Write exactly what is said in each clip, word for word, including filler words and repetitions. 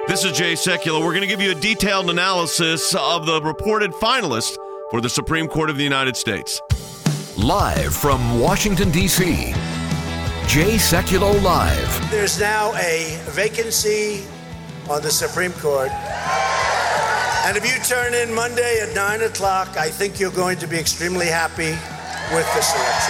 This is Jay Sekulow. We're going to give you a detailed analysis of the reported finalists for the Supreme Court of the United States. Live from Washington, D C, Jay Sekulow Live. There's now a vacancy on the Supreme Court. And if you turn in Monday at nine o'clock, I think you're going to be extremely happy with the selection,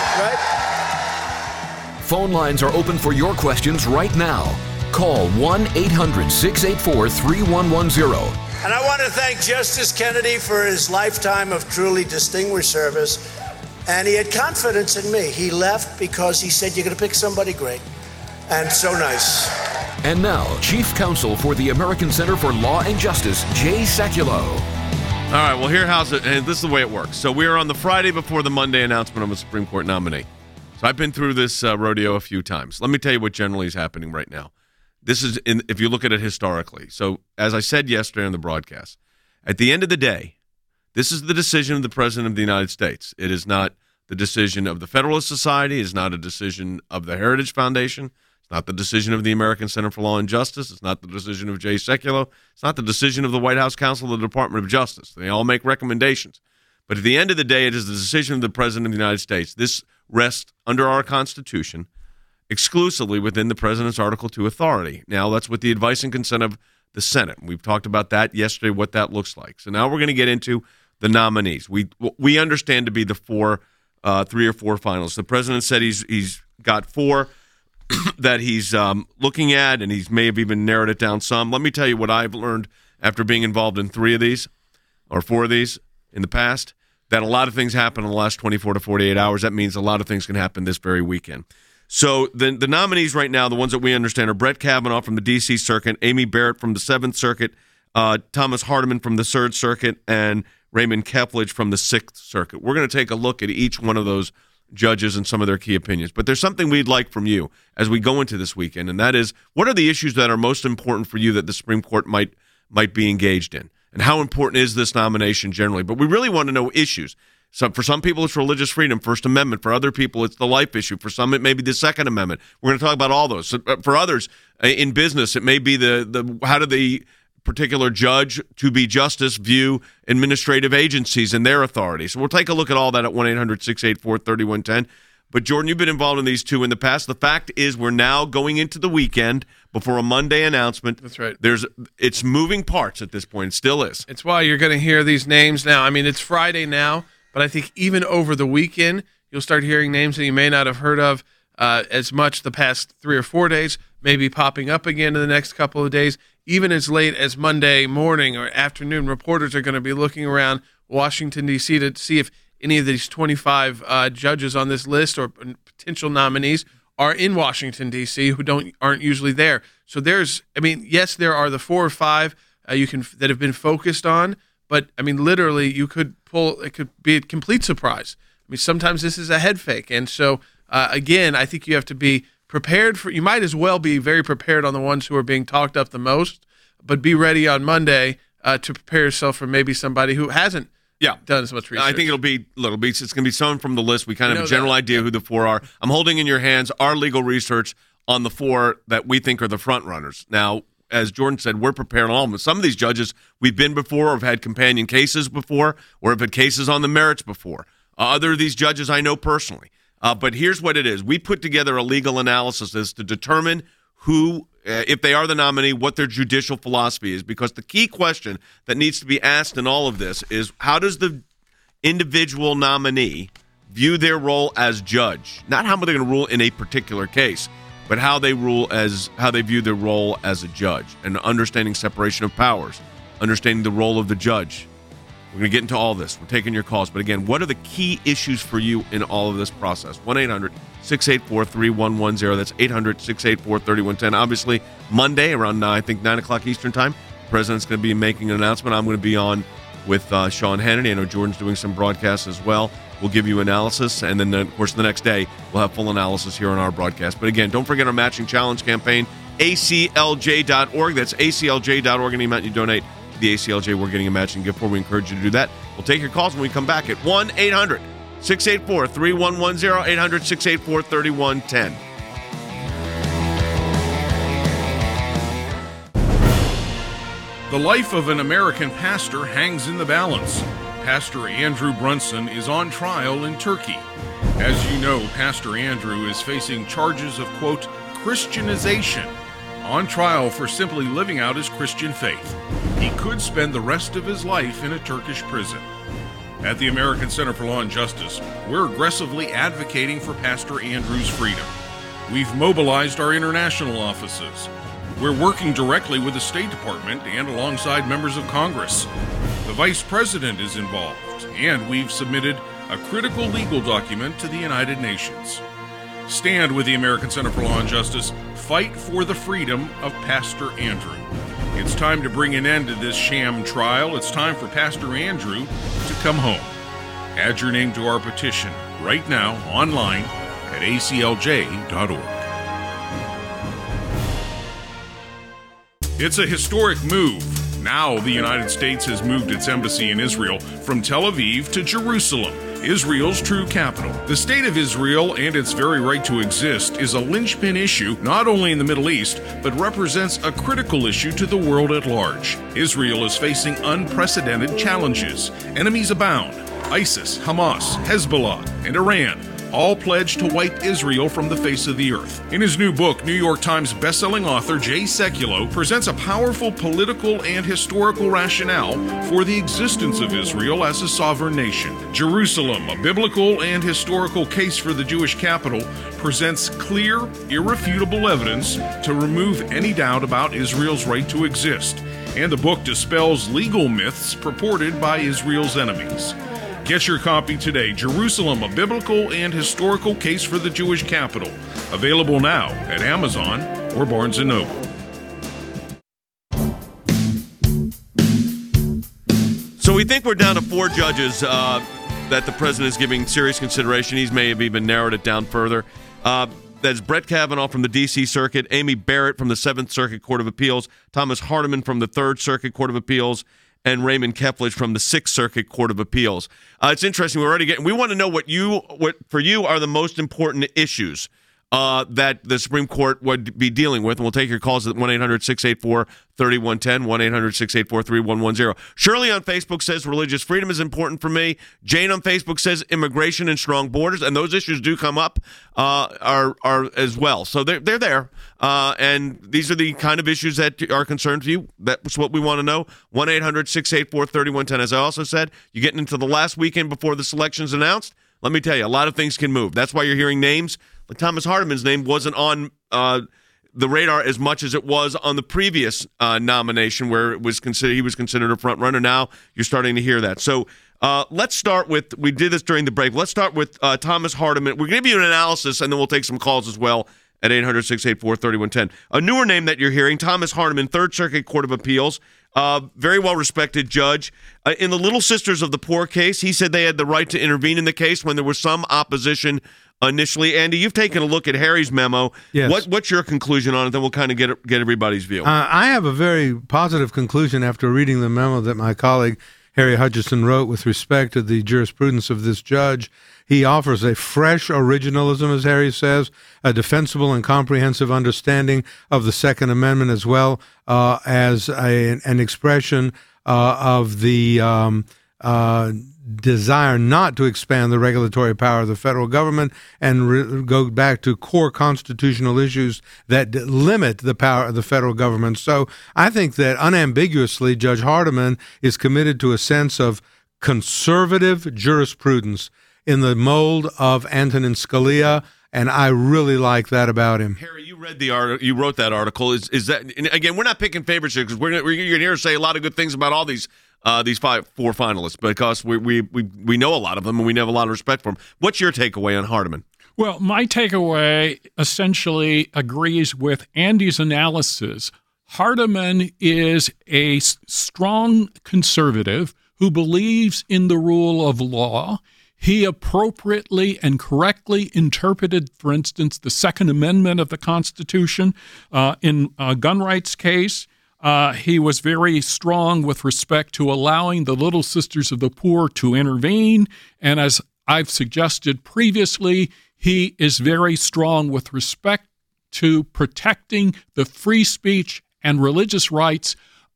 right? Phone lines are open for your questions right now. Call one eight hundred, six eight four, three one one zero. And I want to thank Justice Kennedy for his lifetime of truly distinguished service. And he had confidence in me. He left because he said, you're going to pick somebody great. And so nice. And now, Chief Counsel for the American Center for Law and Justice, Jay Sekulow. All right, well, here how's it, and this is the way it works. So we are on the Friday before the Monday announcement of a Supreme Court nominee. So I've been through this uh, rodeo a few times. Let me tell you what generally is happening right now. This is, in, if you look at it historically. So as I said yesterday on the broadcast, at the end of the day, this is the decision of the President of the United States. It is not the decision of the Federalist Society. It is not a decision of the Heritage Foundation. It's not the decision of the American Center for Law and Justice. It's not the decision of Jay Sekulow. It's not the decision of the White House Counsel of the Department of Justice. They all make recommendations. But at the end of the day, it is the decision of the President of the United States. This rests under our Constitution exclusively within the President's Article two authority. Now, that's with the advice and consent of the Senate. We've talked about that yesterday, what that looks like. So now we're going to get into the nominees. We we understand to be the four, uh, three or four finalists. The President said he's he's got four that he's um, looking at, and he's may have even narrowed it down some. Let me tell you what I've learned after being involved in three of these, or four of these in the past, that a lot of things happen in the last twenty-four to forty-eight hours. That means a lot of things can happen this very weekend. So the the nominees right now, the ones that we understand, are Brett Kavanaugh from the D C Circuit, Amy Barrett from the Seventh Circuit, uh, Thomas Hardiman from the Third Circuit, and Raymond Kepledge from the Sixth Circuit. We're going to take a look at each one of those judges and some of their key opinions. But there's something we'd like from you as we go into this weekend, and that is, what are the issues that are most important for you that the Supreme Court might might be engaged in? And how important is this nomination generally? But we really want to know issues. So for some people, it's religious freedom, First Amendment. For other people, it's the life issue. For some, it may be the Second Amendment. We're going to talk about all those. So for others, in business, it may be the the how do the particular judge to be justice view administrative agencies and their authority. So we'll take a look at all that at one eight hundred, six eight four, three one one zero. But, Jordan, you've been involved in these two in the past. The fact is we're now going into the weekend before a Monday announcement. That's right. There's It's moving parts at this point. It still is. It's why you're going to hear these names now. I mean, it's Friday now, but I think even over the weekend, you'll start hearing names that you may not have heard of uh, as much the past three or four days, maybe popping up again in the next couple of days. Even as late as Monday morning or afternoon, reporters are going to be looking around Washington, D C to see if any of these twenty-five uh, judges on this list or potential nominees are in Washington, D C who don't aren't usually there. So there's, I mean, yes, there are the four or five uh, you can that have been focused on, but I mean, literally, you could pull. It could be a complete surprise. I mean, sometimes this is a head fake, and so uh, again, I think you have to be prepared for. You might as well be very prepared on the ones who are being talked up the most, but be ready on Monday uh, to prepare yourself for maybe somebody who hasn't. Yeah, done as much research. I think it'll be little be it's going to be someone from the list. We kind of have a general that. idea who the four are. I'm holding in your hands our legal research on the four that we think are the front runners. Now, as Jordan said, we're prepared on all of them. Some of these judges we've been before, or have had companion cases before, or have had cases on the merits before. Uh, other of these judges I know personally. Uh, but here's what it is: we put together a legal analysis as to determine who, uh, if they are the nominee, what their judicial philosophy is. Because the key question that needs to be asked in all of this is, how does the individual nominee view their role as judge? Not how they're going to rule in a particular case, but how they rule as how they view their role as a judge, and understanding separation of powers, understanding the role of the judge. We're going to get into all this. We're taking your calls. But again, what are the key issues for you in all of this process? one eight hundred, six eight four, three one one zero. That's eight hundred, six eight four, three one one zero. Obviously, Monday around, uh, I think, nine o'clock Eastern time, the President's going to be making an announcement. I'm going to be on with uh, Sean Hannity. I know Jordan's doing some broadcasts as well. We'll give you analysis, and then, of course, the next day, we'll have full analysis here on our broadcast. But again, don't forget our matching challenge campaign, A C L J dot org. That's A C L J dot org. Any amount you donate to the A C L J, we're getting a matching gift for. We encourage you to do that. We'll take your calls when we come back at one eight hundred, six eight four, three one one zero, eight hundred, six eight four, three one one zero. The life of an American pastor hangs in the balance. Pastor Andrew Brunson is on trial in Turkey. As you know, Pastor Andrew is facing charges of, quote, Christianization, on trial for simply living out his Christian faith. He could spend the rest of his life in a Turkish prison. At the American Center for Law and Justice, we're aggressively advocating for Pastor Andrew's freedom. We've mobilized our international offices. We're working directly with the State Department and alongside members of Congress. The Vice President is involved, and we've submitted a critical legal document to the United Nations. Stand with the American Center for Law and Justice. Fight for the freedom of Pastor Andrew. It's time to bring an end to this sham trial. It's time for Pastor Andrew to come home. Add your name to our petition right now online at A C L J dot org. It's a historic move. Now the United States has moved its embassy in Israel from Tel Aviv to Jerusalem, Israel's true capital. The state of Israel and its very right to exist is a linchpin issue not only in the Middle East, but represents a critical issue to the world at large. Israel is facing unprecedented challenges. Enemies abound. ISIS, Hamas, Hezbollah, and Iran all pledged to wipe Israel from the face of the earth. In his new book, New York Times bestselling author Jay Sekulow presents a powerful political and historical rationale for the existence of Israel as a sovereign nation. Jerusalem, a biblical and historical case for the Jewish capital, presents clear, irrefutable evidence to remove any doubt about Israel's right to exist. And the book dispels legal myths purported by Israel's enemies. Get your copy today, Jerusalem, a biblical and historical case for the Jewish capital. Available now at Amazon or Barnes and Noble. So we think we're down to four judges uh, that the president is giving serious consideration. He's may have even narrowed it down further. Uh, that's Brett Kavanaugh from the D C Circuit, Amy Barrett from the Seventh Circuit Court of Appeals, Thomas Hardiman from the Third Circuit Court of Appeals, and Raymond Keflich from the Sixth Circuit Court of Appeals. Uh, it's interesting. We're already getting. We want to know what you, what for you, are the most important issues uh, that the Supreme Court would be dealing with. And we'll take your calls at one eight hundred six eight four three one one zero, one eight hundred six eight four three one one zero. Shirley on Facebook says religious freedom is important for me. Jane on Facebook says immigration and strong borders, and those issues do come up uh, are are as well. So they're they're there, uh, and these are the kind of issues that are concerned to you. That's what we want to know. one eight hundred six eight four three one one zero. As I also said, you're getting into the last weekend before the selection's announced. Let me tell you, a lot of things can move. That's why you're hearing names. Like Thomas Hardiman's name wasn't on uh, the radar as much as it was on the previous uh, nomination, where it was considered he was considered a front runner. Now you're starting to hear that. So uh, let's start with. We did this during the break. Let's start with uh, Thomas Hardiman. We're going to give you an analysis, and then we'll take some calls as well at eight hundred six eight four three one one zero. A newer name that you're hearing, Thomas Hardiman, Third Circuit Court of Appeals. Uh, very well-respected judge. Uh, in the Little Sisters of the Poor case, he said they had the right to intervene in the case when there was some opposition initially. Andy, you've taken a look at Harry's memo. Yes. What, what's your conclusion on it? Then we'll kind of get get everybody's view. Uh, I have a very positive conclusion after reading the memo that my colleague Harry Hutchison wrote with respect to the jurisprudence of this judge. He offers a fresh originalism, as Harry says, a defensible and comprehensive understanding of the Second Amendment, as well uh, as a, an expression uh, of the um, uh, desire not to expand the regulatory power of the federal government and re- go back to core constitutional issues that d- limit the power of the federal government. So I think that unambiguously Judge Hardiman is committed to a sense of conservative jurisprudence in the mold of Antonin Scalia, and I really like that about him. Harry, you read the art- you wrote that article. Is is that, and again, we're not picking favorites here, because we're, we're going to hear us say a lot of good things about all these uh, these five four finalists, because we, we we we know a lot of them and we have a lot of respect for them. What's your takeaway on Hardiman? Well, my takeaway essentially agrees with Andy's analysis. Hardiman is a strong conservative who believes in the rule of law. He appropriately and correctly interpreted, for instance, the Second Amendment of the Constitution. Uh, in a gun rights case, uh, he was very strong with respect to allowing the Little Sisters of the Poor to intervene. And as I've suggested previously, he is very strong with respect to protecting the free speech and religious rights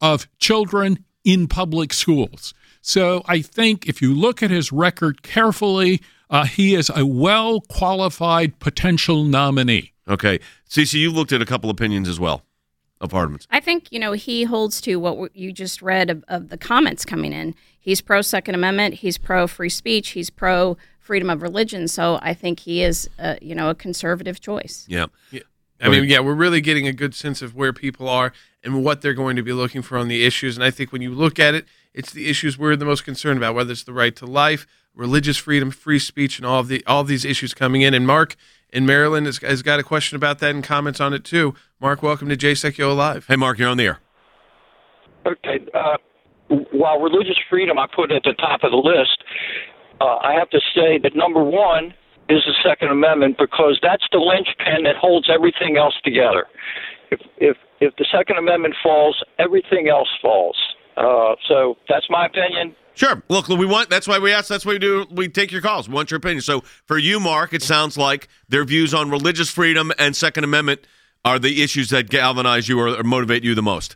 of children in public schools. So I think if you look at his record carefully, uh, he is a well-qualified potential nominee. Okay. Cece, you looked at a couple opinions as well of Hardeman's. I think, you know, he holds to what you just read of, of the comments coming in. He's pro-Second Amendment. He's pro-free speech. He's pro-freedom of religion. So I think he is, uh, you know, a conservative choice. Yeah. yeah. I mean, yeah, we're really getting a good sense of where people are and what they're going to be looking for on the issues. And I think when you look at it, it's the issues we're the most concerned about, whether it's the right to life, religious freedom, free speech, and all of the all of these issues coming in. And Mark in Maryland has, has got a question about that and comments on it too. Mark, welcome to Jay Sekulow Live. Hey, Mark, you're on the air. Okay. Uh, while religious freedom I put at the top of the list, uh, I have to say that number one is the Second Amendment, because that's the linchpin that holds everything else together. If if if the Second Amendment falls, everything else falls. Uh, so that's my opinion. Sure. Look, we want. That's why we ask. That's why we do. We take your calls. We want your opinion. So for you, Mark, it sounds like their views on religious freedom and Second Amendment are the issues that galvanize you or, or motivate you the most.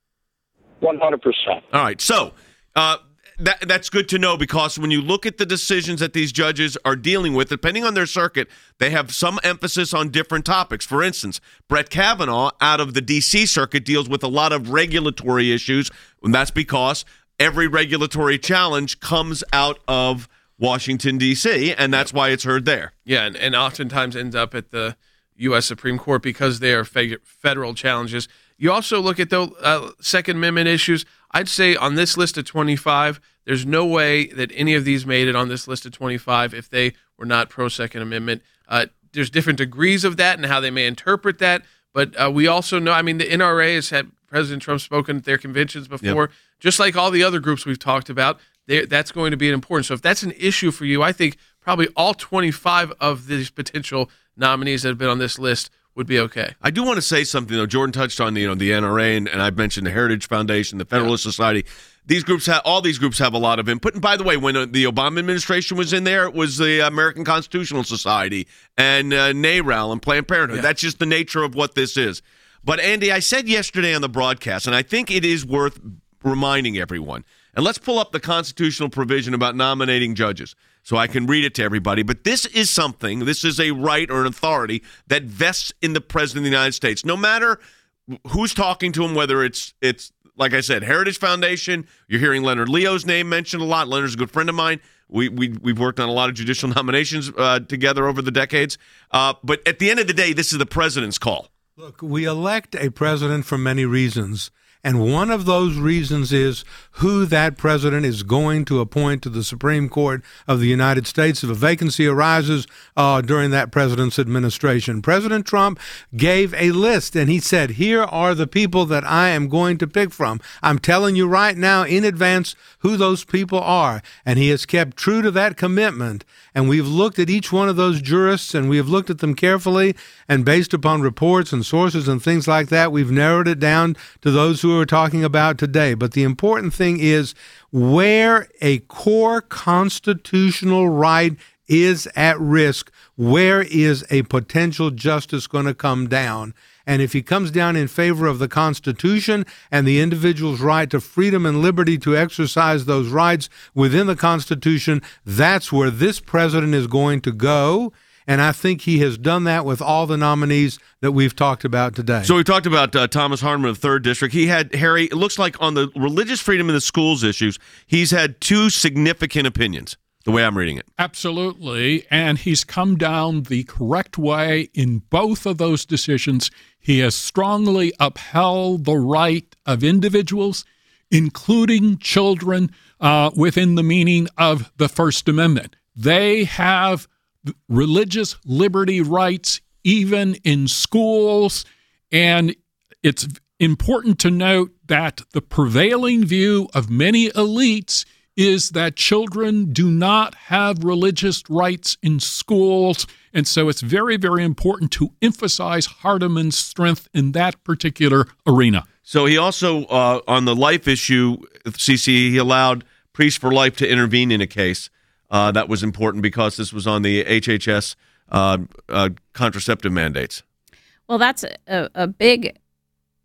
One hundred percent. All right. So uh, that that's good to know, because when you look at the decisions that these judges are dealing with, depending on their circuit, they have some emphasis on different topics. For instance, Brett Kavanaugh out of the D C circuit deals with a lot of regulatory issues, and that's because every regulatory challenge comes out of Washington, D C, and that's why it's heard there. Yeah, and, and oftentimes ends up at the U S Supreme Court because they are fe- federal challenges. You also look at the uh, Second Amendment issues. I'd say on this list of twenty-five, there's no way that any of these made it on this list of twenty-five if they were not pro-Second Amendment. Uh, there's different degrees of that and how they may interpret that, but uh, we also know, I mean, the N R A has had President Trump spoken at their conventions before. Yep. Just like all the other groups we've talked about, that's going to be important. So if that's an issue for you, I think probably all twenty-five of these potential nominees that have been on this list would be okay. I do want to say something, though. Jordan touched on the, you know, the N R A, and, and I've mentioned the Heritage Foundation, the Federalist yeah. Society. These groups have, all these groups have a lot of input. And by the way, when uh, the Obama administration was in there, it was the American Constitutional Society and uh, NARAL and Planned Parenthood. Yeah. That's just the nature of what this is. But, Andy, I said yesterday on the broadcast, and I think it is worth reminding everyone, and let's pull up the constitutional provision about nominating judges so I can read it to everybody. But this is something, this is a right or an authority that vests in the President of the United States. No matter who's talking to him, whether it's, it's like I said, Heritage Foundation, you're hearing Leonard Leo's name mentioned a lot. Leonard's a good friend of mine. We, we, we've worked on a lot of judicial nominations uh, together over the decades. Uh, but at the end of the day, this is the president's call. Look, we elect a president for many reasons. And one of those reasons is who that president is going to appoint to the Supreme Court of the United States if a vacancy arises uh, during that president's administration. President Trump gave a list, and he said, here are the people that I am going to pick from. I'm telling you right now in advance who those people are. And he has kept true to that commitment. And we've looked at each one of those jurists, and we have looked at them carefully, and based upon reports and sources and things like that, we've narrowed it down to those who we're talking about today. But the important thing is where a core constitutional right is at risk, where is a potential justice going to come down? And if he comes down in favor of the Constitution and the individual's right to freedom and liberty to exercise those rights within the Constitution, that's where this president is going to go. And I think he has done that with all the nominees that we've talked about today. So we talked about uh, Thomas Hardeman of third District. He had, Harry, it looks like on the religious freedom in the schools issues, he's had two significant opinions, the way I'm reading it. Absolutely. And he's come down the correct way in both of those decisions. He has strongly upheld the right of individuals, including children, uh, within the meaning of the First Amendment. They have religious liberty rights even in schools, and it's important to note that the prevailing view of many elites is that children do not have religious rights in schools, and so it's very, very important to emphasize Hardeman's strength in that particular arena. So he also, uh, on the life issue, C C, he allowed Priests for Life to intervene in a case. Uh, that was important because this was on the H H S uh, uh, contraceptive mandates. Well, that's a, a big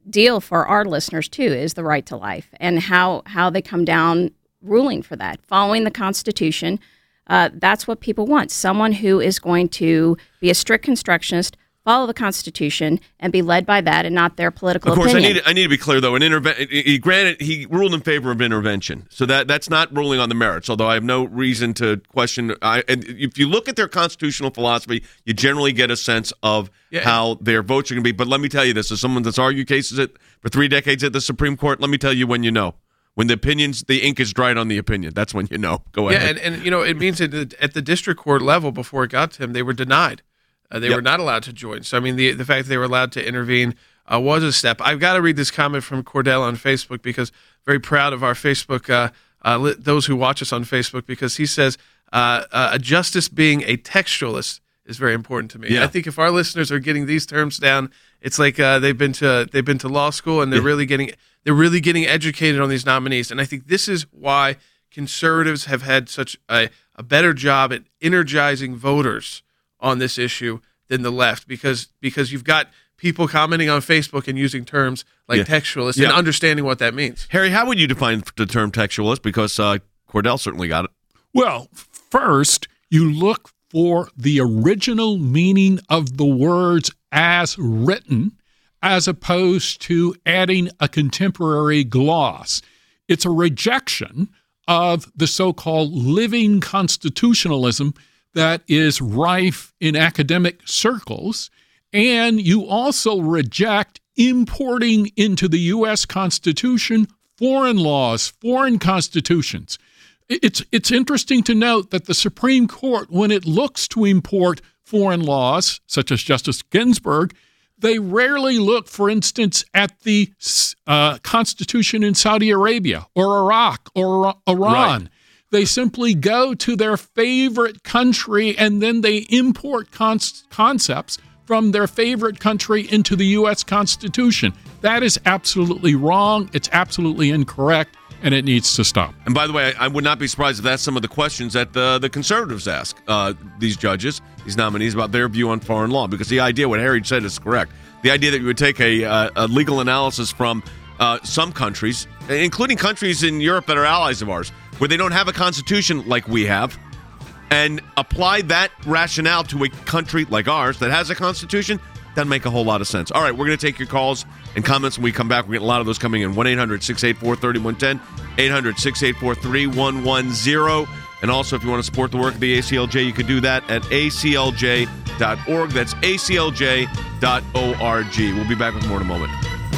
deal for our listeners too is the right to life, and how how they come down ruling for that, following the Constitution. Uh, that's what people want. Someone who is going to be a strict constructionist, follow the Constitution, and be led by that and not their political opinion. Of course, opinion. I need, I need to be clear, though. An interve- he, granted, he ruled in favor of intervention. So that that's not ruling on the merits, although I have no reason to question. I, and if you look at their constitutional philosophy, you generally get a sense of yeah. how their votes are going to be. But let me tell you this. As someone that's argued cases at, for three decades at the Supreme Court, let me tell you when you know. When the opinions, the ink is dried on the opinion. That's when you know. Go ahead. Yeah, and, and you know, it means that at the district court level, before it got to him, they were denied. Uh, they yep. were not allowed to join. So, I mean, the the fact that they were allowed to intervene uh, was a step. I've got to read this comment from Cordell on Facebook because very proud of our Facebook, uh, uh, li- those who watch us on Facebook, because he says, uh, uh, a justice being a textualist is very important to me. Yeah. I think if our listeners are getting these terms down, it's like uh, they've been to they've been to law school and they're yeah. really getting they're really getting educated on these nominees. And I think this is why conservatives have had such a, a better job at energizing voters on this issue than the left, because because you've got people commenting on Facebook and using terms like yeah. textualist yeah. and understanding what that means. Harry, how would you define the term textualist? Because uh, Cordell certainly got it. Well, first, you look for the original meaning of the words as written, as opposed to adding a contemporary gloss. It's a rejection of the so-called living constitutionalism that is rife in academic circles, and you also reject importing into the U S Constitution foreign laws, foreign constitutions. It's it's interesting to note that the Supreme Court, when it looks to import foreign laws, such as Justice Ginsburg, they rarely look, for instance, at the uh, Constitution in Saudi Arabia or Iraq or Iran. Right. They simply go to their favorite country and then they import con- concepts from their favorite country into the U S Constitution. That is absolutely wrong. It's absolutely incorrect, and it needs to stop. And by the way, I, I would not be surprised if that's some of the questions that the, the conservatives ask uh, these judges, these nominees, about their view on foreign law. Because the idea, what Harry said is correct. The idea that you would take a, uh, a legal analysis from uh, some countries, including countries in Europe that are allies of ours, where they don't have a constitution like we have, and apply that rationale to a country like ours that has a constitution, doesn't make a whole lot of sense. All right, we're going to take your calls and comments when we come back. We're getting a lot of those coming in. one eight hundred six eight four three one one zero, eight hundred six eight four three one one zero. And also, if you want to support the work of the A C L J, you can do that at A C L J dot org. That's A C L J dot org. We'll be back with more in a moment.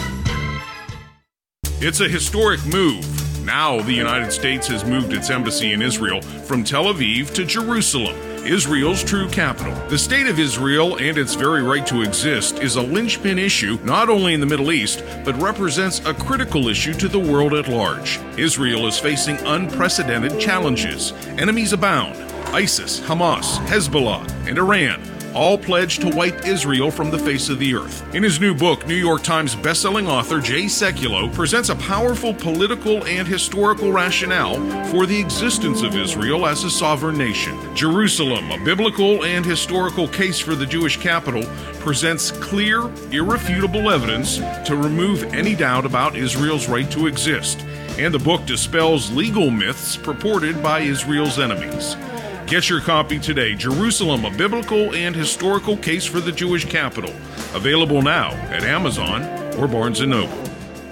It's a historic move. Now the United States has moved its embassy in Israel from Tel Aviv to Jerusalem, Israel's true capital. The state of Israel and its very right to exist is a linchpin issue not only in the Middle East, but represents a critical issue to the world at large. Israel is facing unprecedented challenges. Enemies abound. ISIS, Hamas, Hezbollah, and Iran all pledged to wipe Israel from the face of the earth. In his new book, New York Times bestselling author Jay Sekulow presents a powerful political and historical rationale for the existence of Israel as a sovereign nation. Jerusalem, a biblical and historical case for the Jewish capital, presents clear, irrefutable evidence to remove any doubt about Israel's right to exist. And the book dispels legal myths purported by Israel's enemies. Get your copy today, Jerusalem, a biblical and historical case for the Jewish capital. Available now at Amazon or Barnes and Noble.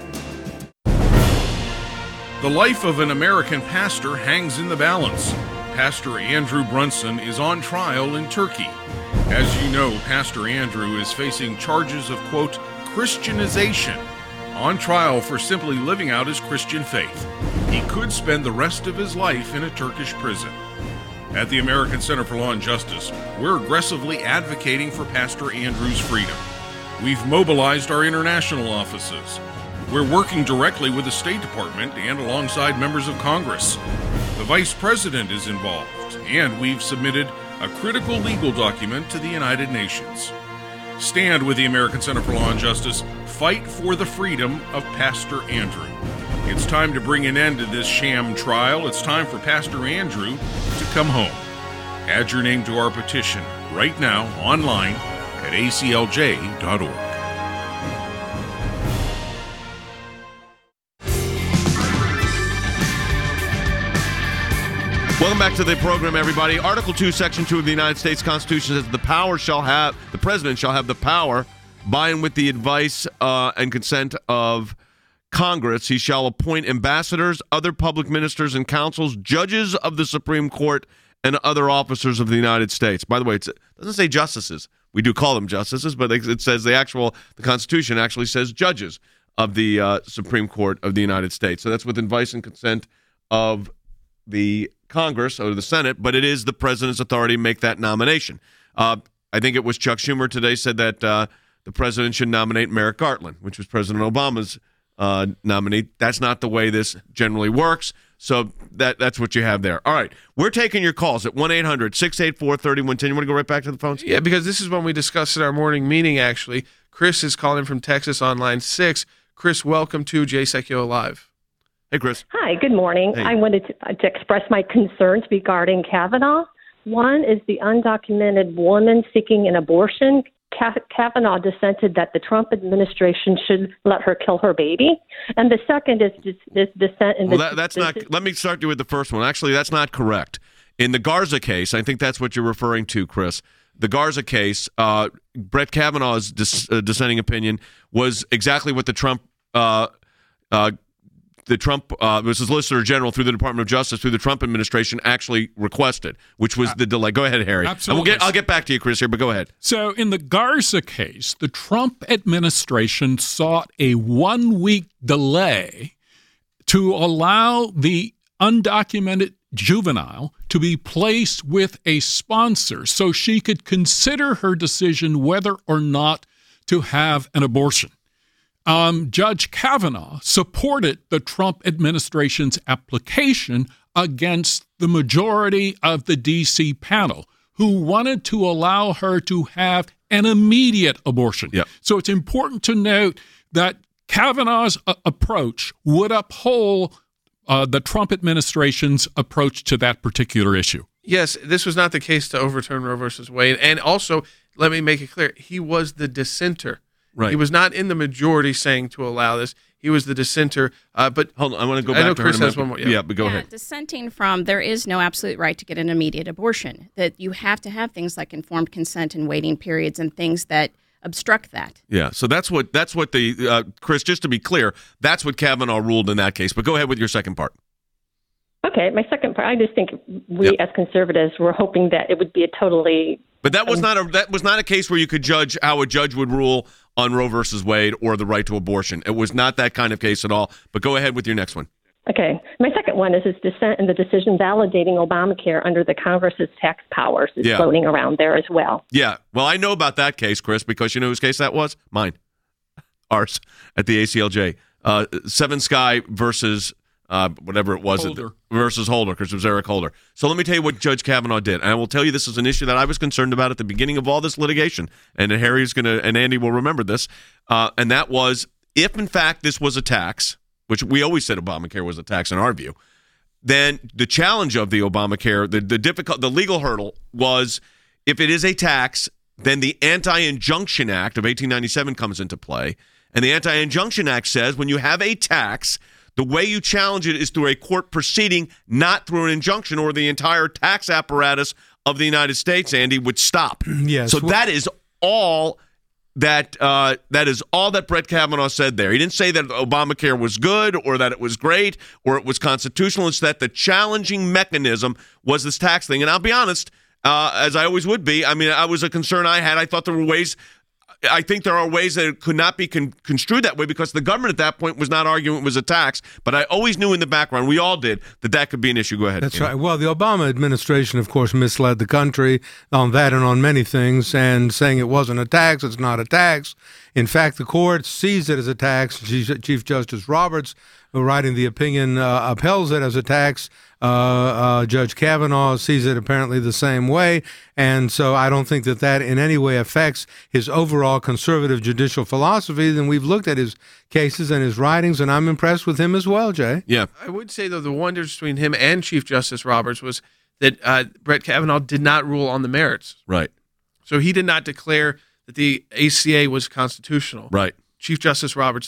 The life of an American pastor hangs in the balance. Pastor Andrew Brunson is on trial in Turkey. As you know, Pastor Andrew is facing charges of, quote, Christianization, on trial for simply living out his Christian faith. He could spend the rest of his life in a Turkish prison. At the American Center for Law and Justice, we're aggressively advocating for Pastor Andrew's freedom. We've mobilized our international offices. We're working directly with the State Department and alongside members of Congress. The Vice President is involved, and we've submitted a critical legal document to the United Nations. Stand with the American Center for Law and Justice. Fight for the freedom of Pastor Andrew. It's time to bring an end to this sham trial. It's time for Pastor Andrew to come home. Add your name to our petition right now online at A C L J dot org. Welcome back to the program, everybody. Article two, Section two of the United States Constitution says the power shall have, the president shall have the power, by and with the advice uh, and consent of Congress, he shall appoint ambassadors, other public ministers and counsels, judges of the Supreme Court, and other officers of the United States. By the way, it's, it doesn't say justices. We do call them justices, but it says the actual, the Constitution actually says judges of the uh, Supreme Court of the United States. So that's with advice and consent of the Congress or the Senate, but it is the president's authority to make that nomination. Uh, I think it was Chuck Schumer today said that uh, the president should nominate Merrick Garland, which was President Obama's uh, nominee. That's not the way this generally works, so that that's what you have there. All right, we're taking your calls at one eight hundred six eight four three one one zero. You want to go right back to the phones? Yeah, because this is one we discussed at our morning meeting, actually. Chris is calling from Texas on line six. Chris, welcome to Jay Sekulow Live. Hey, Chris. Hi, good morning. Hey. I wanted to, to express my concerns regarding Kavanaugh. One is the undocumented woman seeking an abortion. Kavanaugh dissented that the Trump administration should let her kill her baby. And the second is this, this dissent in well, the... That, that's this, not... Let me start you with the first one. Actually, that's not correct. In the Garza case, I think that's what you're referring to, Chris. The Garza case, uh, Brett Kavanaugh's dis, uh, dissenting opinion was exactly what the Trump... Uh, uh, the Trump, uh, was the Solicitor General through the Department of Justice, through the Trump administration, actually requested, which was the delay. Go ahead, Harry. Absolutely. We'll get, I'll get back to you, Chris, here, but go ahead. So in the Garza case, the Trump administration sought a one-week delay to allow the undocumented juvenile to be placed with a sponsor so she could consider her decision whether or not to have an abortion. Um, Judge Kavanaugh supported the Trump administration's application against the majority of the D C panel, who wanted to allow her to have an immediate abortion. Yep. So it's important to note that Kavanaugh's uh, approach would uphold uh, the Trump administration's approach to that particular issue. Yes, this was not the case to overturn Roe versus Wade. And also, let me make it clear, he was the dissenter. Right. He was not in the majority saying to allow this. He was the dissenter. Uh, but hold on, I want to go I back know to Chris her. has one more. Yeah, yeah but go yeah, ahead. Dissenting from, there is no absolute right to get an immediate abortion. That you have to have things like informed consent and waiting periods and things that obstruct that. Yeah, so that's what that's what the uh, Chris. Just to be clear, that's what Kavanaugh ruled in that case. But go ahead with your second part. Okay, my second part, I just think we Yep. as conservatives were hoping that it would be a totally... But that was not a that was not a case where you could judge how a judge would rule on Roe versus Wade or the right to abortion. It was not that kind of case at all. But go ahead with your next one. Okay. My second one is his dissent in the decision validating Obamacare under the Congress's tax powers is Yeah. floating around there as well. Yeah, well, I know about that case, Chris, because you know whose case that was? Mine, ours at the A C L J. Uh, Seven Sky versus uh, whatever it was Holder. versus Holder, because it was Eric Holder. So let me tell you what Judge Kavanaugh did, and I will tell you this is an issue that I was concerned about at the beginning of all this litigation, and Harry's going to and Andy will remember this, uh, and that was if in fact this was a tax, which we always said Obamacare was a tax in our view, then the challenge of the Obamacare, the the difficult, the legal hurdle was if it is a tax, then the Anti-Injunction Act of eighteen ninety-seven comes into play, and the Anti-Injunction Act says when you have a tax, the way you challenge it is through a court proceeding, not through an injunction, or the entire tax apparatus of the United States, Andy, would stop. Yes. So that is all that uh, that is all that Brett Kavanaugh said there. He didn't say that Obamacare was good or that it was great or it was constitutional. It's that the challenging mechanism was this tax thing. And I'll be honest, uh, as I always would be, I mean, I was a concern I had. I thought there were ways I think there are ways that it could not be con- construed that way because the government at that point was not arguing it was a tax. But I always knew in the background, we all did, that that could be an issue. Go ahead. That's Ian. right. Well, the Obama administration, of course, misled the country on that and on many things, and saying it wasn't a tax, it's not a tax. In fact, the court sees it as a tax. Chief Justice Roberts, writing the opinion, uh, upheld it as a tax. Uh, uh, Judge Kavanaugh sees it apparently the same way, and so I don't think that that in any way affects his overall conservative judicial philosophy. Then we've looked at his cases and his writings, and I'm impressed with him as well, Jay. Yeah. I would say, though, the one difference between him and Chief Justice Roberts was that uh, Brett Kavanaugh did not rule on the merits. Right. So he did not declare that the A C A was constitutional. Right. Chief Justice Roberts did.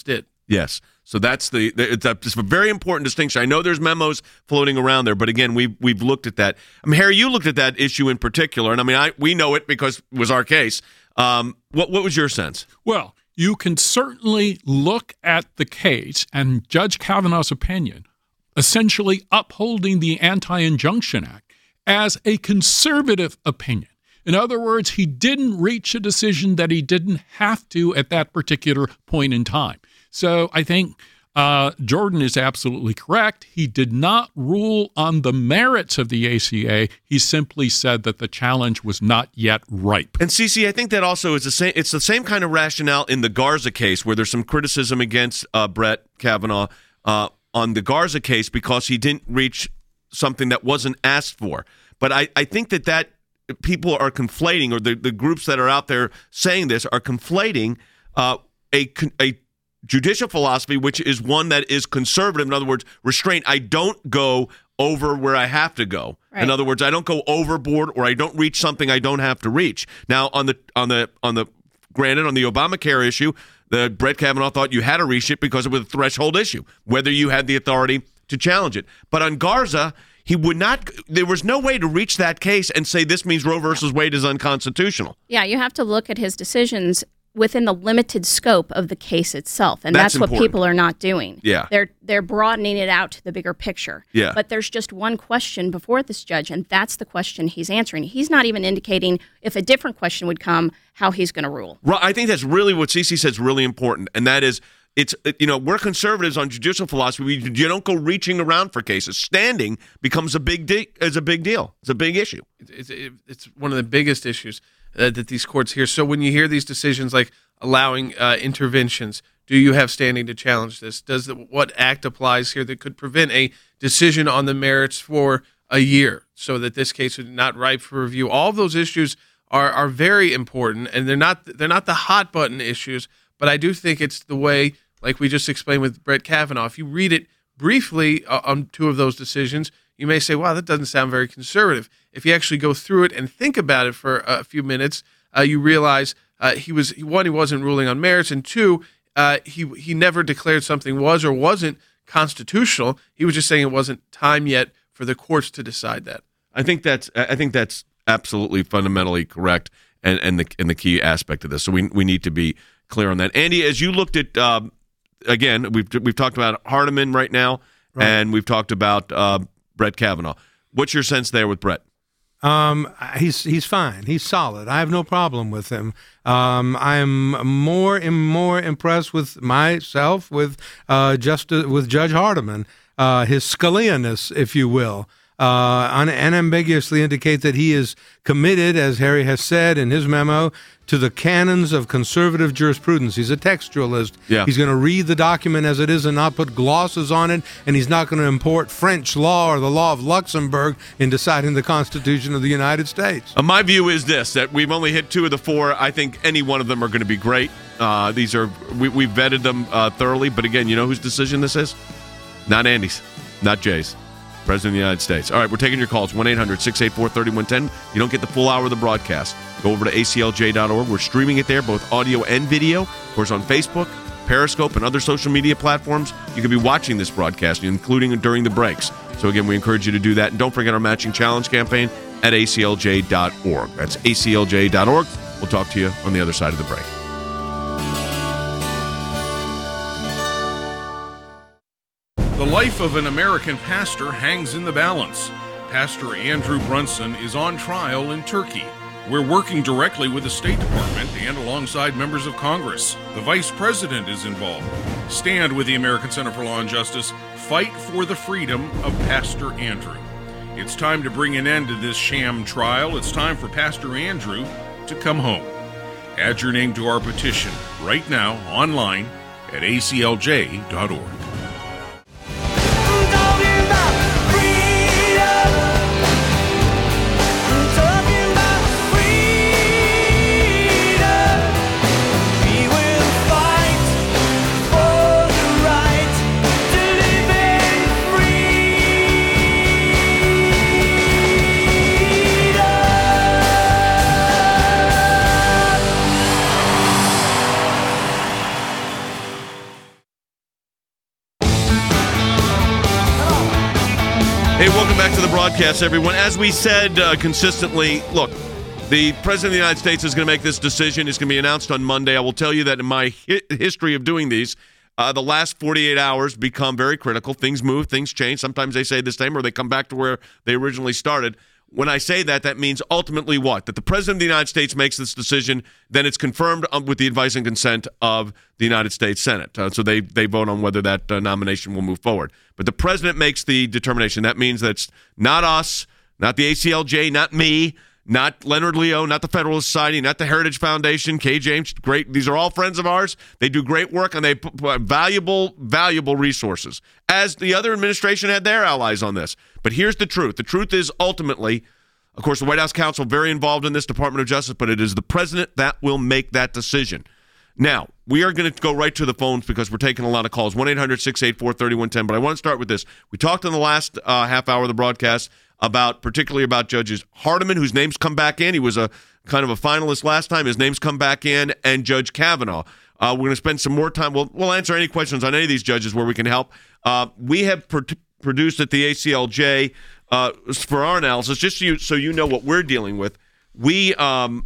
Yes. So that's the, the it's, a, it's a very important distinction. I know there's memos floating around there, but again, we've we've looked at that. I mean, Harry, you looked at that issue in particular, and I mean, I we know it because it was our case. Um, what what was your sense? Well, you can certainly look at the case and Judge Kavanaugh's opinion, essentially upholding the Anti-Injunction Act, as a conservative opinion. In other words, he didn't reach a decision that he didn't have to at that particular point in time. So I think uh, Jordan is absolutely correct. He did not rule on the merits of the A C A. He simply said that the challenge was not yet ripe. And Cece, I think that also is the same. It's the same kind of rationale in the Garza case, where there's some criticism against uh, Brett Kavanaugh uh, on the Garza case because he didn't reach something that wasn't asked for. But I, I think that that people are conflating, or the, the groups that are out there saying this are conflating uh, a a judicial philosophy, which is one that is conservative. In other words, restraint. I don't go over where I have to go. Right. In other words, I don't go overboard, or I don't reach something I don't have to reach. Now, on the on the on the granted on the Obamacare issue, the Brett Kavanaugh thought you had to reach it because it was a threshold issue, whether you had the authority to challenge it. But on Garza, he would not. There was no way to reach that case and say this means Roe versus Wade is unconstitutional. Yeah, you have to look at his decisions within the limited scope of the case itself, and that's, That's what important. people are not doing. Yeah. They're they're broadening it out to the bigger picture. Yeah. But there's just one question before this judge, and that's the question he's answering. He's not even indicating if a different question would come, how he's going to rule. Right. I think that's really what Cece said is really important, and that is, it's, you know, we're conservatives on judicial philosophy. We, you don't go reaching around for cases. Standing becomes a big de- is a big deal. It's a big issue. It's, it's, it's one of the biggest issues uh, that these courts hear. So when you hear these decisions like allowing uh, interventions, do you have standing to challenge this? Does the, what act applies here that could prevent a decision on the merits for a year so that this case is not ripe for review? All of those issues are are very important, and they're not they're not the hot button issues. But I do think it's the way, like we just explained with Brett Kavanaugh. If you read it briefly uh, on two of those decisions, you may say, wow, that doesn't sound very conservative. If you actually go through it and think about it for a few minutes, uh, you realize uh, he was, one, he wasn't ruling on merits, and two, uh, he he never declared something was or wasn't constitutional. He was just saying it wasn't time yet for the courts to decide that. I think that's I think that's absolutely fundamentally correct, and and the and the key aspect of this. So we we need to be clear on that. Andy, as you looked at uh, again, we've we've talked about Hardiman right now, right. and we've talked about uh, Brett Kavanaugh. What's your sense there with Brett? Um, he's he's fine. He's solid. I have no problem with him. Um, I'm more and more impressed with myself with uh, just with Judge Hardiman, uh, his Scalia-ness, if you will. Uh, un- unambiguously indicate that he is committed, as Harry has said in his memo, to the canons of conservative jurisprudence. He's a textualist. Yeah. He's going to read the document as it is and not put glosses on it, and he's not going to import French law or the law of Luxembourg in deciding the Constitution of the United States. Uh, my view is this, that we've only hit two of the four. I think any one of them are going to be great. Uh, these are we, We've vetted them uh, thoroughly, but again, you know whose decision this is? Not Andy's, not Jay's. President of the United States. All right, we're taking your calls, one eight hundred six eight four three one one zero. You don't get the full hour of the broadcast. Go over to A C L J dot org. We're streaming it there, both audio and video. Of course, on Facebook, Periscope, and other social media platforms. You can be watching this broadcast, including during the breaks. So again, we encourage you to do that. And don't forget our matching challenge campaign at A C L J dot org. That's A C L J dot org. We'll talk to you on the other side of the break. The life of an American pastor hangs in the balance. Pastor Andrew Brunson is on trial in Turkey. We're working directly with the State Department and alongside members of Congress. The Vice President is involved. Stand with the American Center for Law and Justice. Fight for the freedom of Pastor Andrew. It's time to bring an end to this sham trial. It's time for Pastor Andrew to come home. Add your name to our petition right now online at A C L J dot org. Hey, welcome back to the broadcast, everyone. As we said uh, consistently, look, the President of the United States is going to make this decision. It's going to be announced on Monday. I will tell you that in my hi- history of doing these, uh, the last forty-eight hours become very critical. Things move, things change. Sometimes they say the same or they come back to where they originally started. When I say that, that means ultimately what? That the President of the United States makes this decision, then it's confirmed um, with the advice and consent of the United States Senate. Uh, so they, they vote on whether that uh, nomination will move forward. But the President makes the determination. That means that it's not us, not the A C L J, not me, not Leonard Leo, not the Federalist Society, not the Heritage Foundation, Kay James. Great. These are all friends of ours. They do great work, and they put valuable, valuable resources, as the other administration had their allies on this. But here's the truth. The truth is ultimately, of course, the White House counsel very involved in this, Department of Justice, but it is the president that will make that decision. Now, we are going to go right to the phones because we're taking a lot of calls, one eight hundred six eight four three one one zero. But I want to start with this. We talked in the last uh, half hour of the broadcast about, particularly about Judges Hardiman, whose name's come back in. He was a kind of a finalist last time. His name's come back in, and Judge Kavanaugh. Uh, we're going to spend some more time. We'll, we'll answer any questions on any of these judges where we can help. Uh, we have pr- produced at the A C L J uh, for our analysis, just so you, so you know what we're dealing with. We um,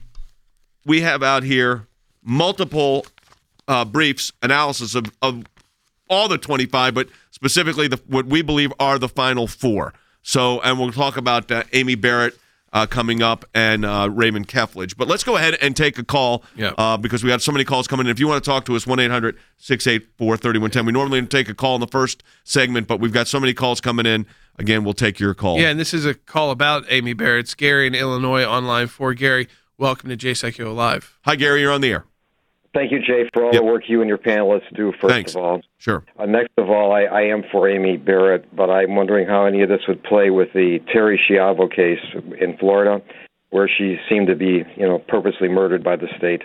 we have out here multiple uh, briefs, analysis of, of all the twenty-five, but specifically the, what we believe are the final four. So, and we'll talk about uh, Amy Barrett uh, coming up and uh, Raymond Keflage. But let's go ahead and take a call yeah. uh, because we got so many calls coming in. If you want to talk to us, one eight hundred six eight four three one one zero. We normally take a call in the first segment, but we've got so many calls coming in. Again, we'll take your call. Yeah, and this is a call about Amy Barrett. It's Gary in Illinois on line four. Gary, welcome to J S E Q Live. Hi, Gary. You're on the air. Thank you, Jay, for all yep. the work you and your panelists do, first Thanks. of all. Sure. Uh, next of all, I, I am for Amy Barrett, but I'm wondering how any of this would play with the Terry Schiavo case in Florida, where she seemed to be, you know, purposely murdered by the state.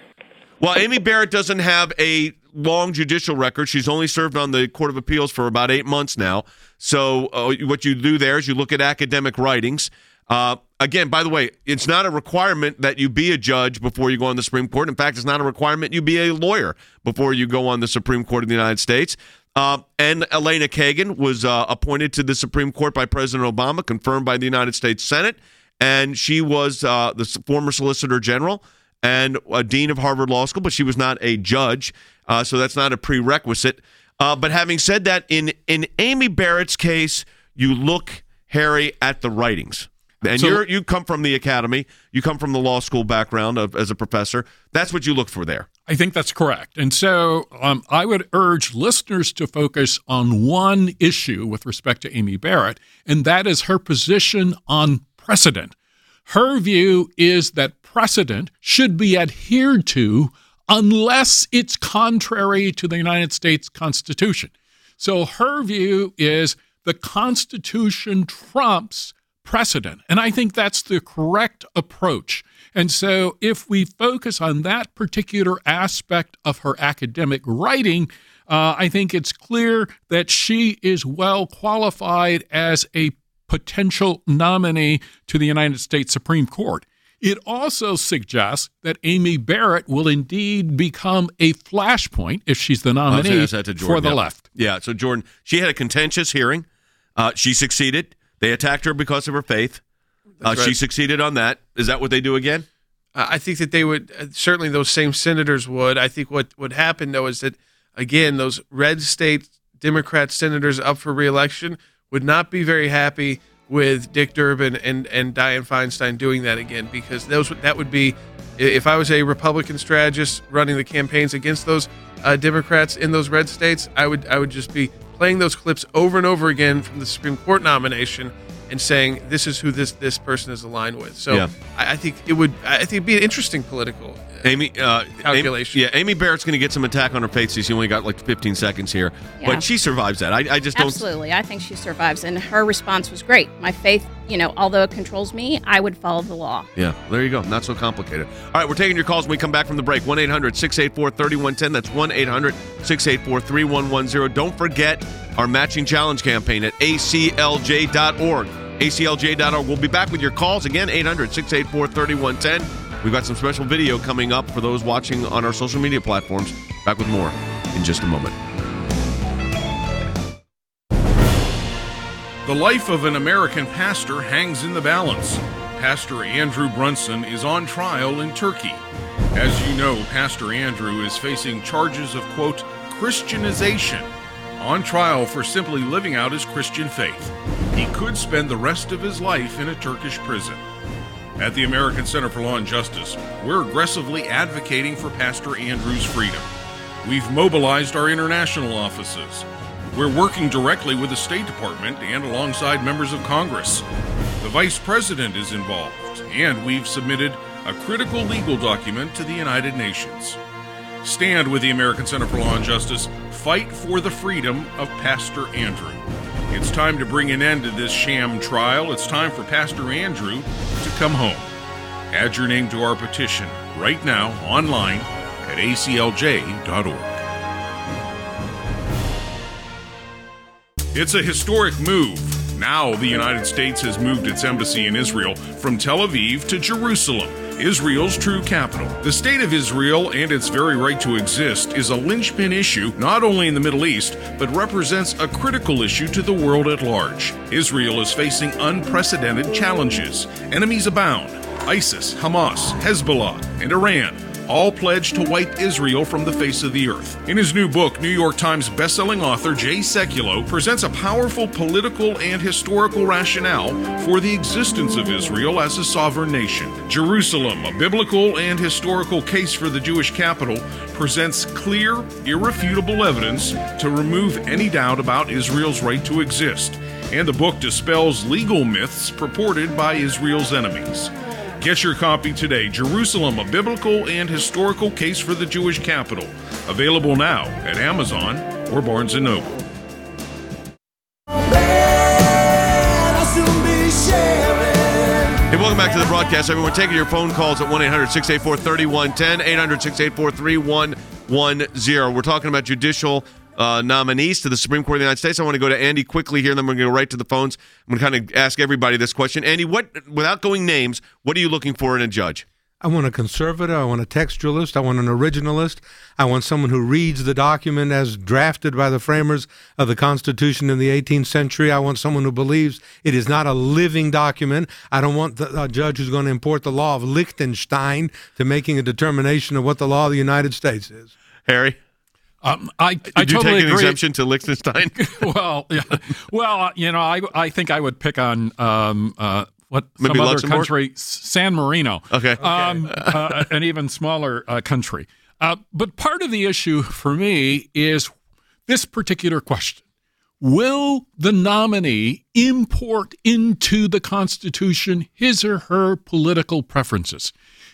Well, Amy Barrett doesn't have a long judicial record. She's only served on the Court of Appeals for about eight months now. So uh, what you do there is you look at academic writings. Uh, again, by the way, it's not a requirement that you be a judge before you go on the Supreme Court. In fact, it's not a requirement you be a lawyer before you go on the Supreme Court of the United States. Uh, and Elena Kagan was uh, appointed to the Supreme Court by President Obama, confirmed by the United States Senate, and she was uh, the former Solicitor General and a dean of Harvard Law School, but she was not a judge, uh, so that's not a prerequisite. Uh, but having said that, in, in Amy Barrett's case, you look, Harry, at the writings. And So- you're, you come from the academy. You come from the law school background of, as a professor. That's what you look for there. I think that's correct. And so um, I would urge listeners to focus on one issue with respect to Amy Barrett, and that is her position on precedent. Her view is that precedent should be adhered to unless it's contrary to the United States Constitution. So her view is the Constitution trumps precedent. And I think that's the correct approach. And so if we focus on that particular aspect of her academic writing, uh, I think it's clear that she is well qualified as a potential nominee to the United States Supreme Court. It also suggests that Amy Barrett will indeed become a flashpoint if she's the nominee ask that to Jordan, for the yeah. left. Yeah, so Jordan, she had a contentious hearing. Uh, she succeeded. They attacked her because of her faith. Uh, That's right. She succeeded on that. Is that what they do again? Uh, I think that they would, uh, certainly those same senators would. I think what would happen, though, is that, again, those red state Democrat senators up for re-election would not be very happy with Dick Durbin and, and Dianne Feinstein doing that again, because those that would be, if I was a Republican strategist running the campaigns against those uh, Democrats in those red states, I would I would just be playing those clips over and over again from the Supreme Court nomination and saying this is who this this person is aligned with. So Yeah. I, I think it would I think it'd be an interesting political Amy, uh, calculation. Amy, yeah, Amy Barrett's going to get some attack on her faith. She only got like fifteen seconds here, Yeah. but she survives that. I, I just don't. Absolutely. I think she survives. And her response was great. My faith, you know, although it controls me, I would follow the law. Yeah, there you go. Not so complicated. All right, we're taking your calls when we come back from the break. one eight hundred six eight four three one one zero. That's one eight hundred six eight four three one one zero. Don't forget our matching challenge campaign at A C L J dot org. A C L J dot org. We'll be back with your calls again, eight hundred six eight four three one one zero. We've got some special video coming up for those watching on our social media platforms. Back with more in just a moment. The life of an American pastor hangs in the balance. Pastor Andrew Brunson is on trial in Turkey. As you know, Pastor Andrew is facing charges of, quote, Christianization, on trial for simply living out his Christian faith. He could spend the rest of his life in a Turkish prison. At the American Center for Law and Justice, we're aggressively advocating for Pastor Andrew's freedom. We've mobilized our international offices. We're working directly with the State Department and alongside members of Congress. The Vice President is involved, and we've submitted a critical legal document to the United Nations. Stand with the American Center for Law and Justice. Fight for the freedom of Pastor Andrew. It's time to bring an end to this sham trial. It's time for Pastor Andrew to come home. Add your name to our petition right now online at A C L J dot org. It's a historic move. Now the United States has moved its embassy in Israel from Tel Aviv to Jerusalem, Israel's true capital. The state of Israel and its very right to exist is a linchpin issue not only in the Middle East, but represents a critical issue to the world at large. Israel is facing unprecedented challenges. Enemies abound. ISIS, Hamas, Hezbollah, and Iran all pledged to wipe Israel from the face of the earth. In his new book, New York Times bestselling author Jay Sekulow presents a powerful political and historical rationale for the existence of Israel as a sovereign nation. Jerusalem, a biblical and historical case for the Jewish capital, presents clear, irrefutable evidence to remove any doubt about Israel's right to exist. And the book dispels legal myths purported by Israel's enemies. Get your copy today. Jerusalem, a biblical and historical case for the Jewish capital. Available now at Amazon or Barnes and Noble. Hey, welcome back to the broadcast. Everyone, taking your phone calls at one eight hundred six eight four three one one zero, eight hundred six eight four three one one zero. We're talking about judicial Uh, nominees to the Supreme Court of the United States. I want to go to Andy quickly here, and then we're going to go right to the phones. I'm going to kind of ask everybody this question. Andy, what, without going names, what are you looking for in a judge? I want a conservative. I want a textualist. I want an originalist. I want someone who reads the document as drafted by the framers of the Constitution in the eighteenth century. I want someone who believes it is not a living document. I don't want the, a judge who's going to import the law of Liechtenstein to making a determination of what the law of the United States is. Harry? Um, I, Did I you totally take an agree. exemption to Liechtenstein? well, yeah. Well, you know, I I think I would pick on um, uh, what Maybe some other Luxembourg? country, San Marino. Okay. Um, uh, an even smaller uh, country. Uh, but part of the issue for me is this particular question. Will the nominee import into the Constitution his or her political preferences?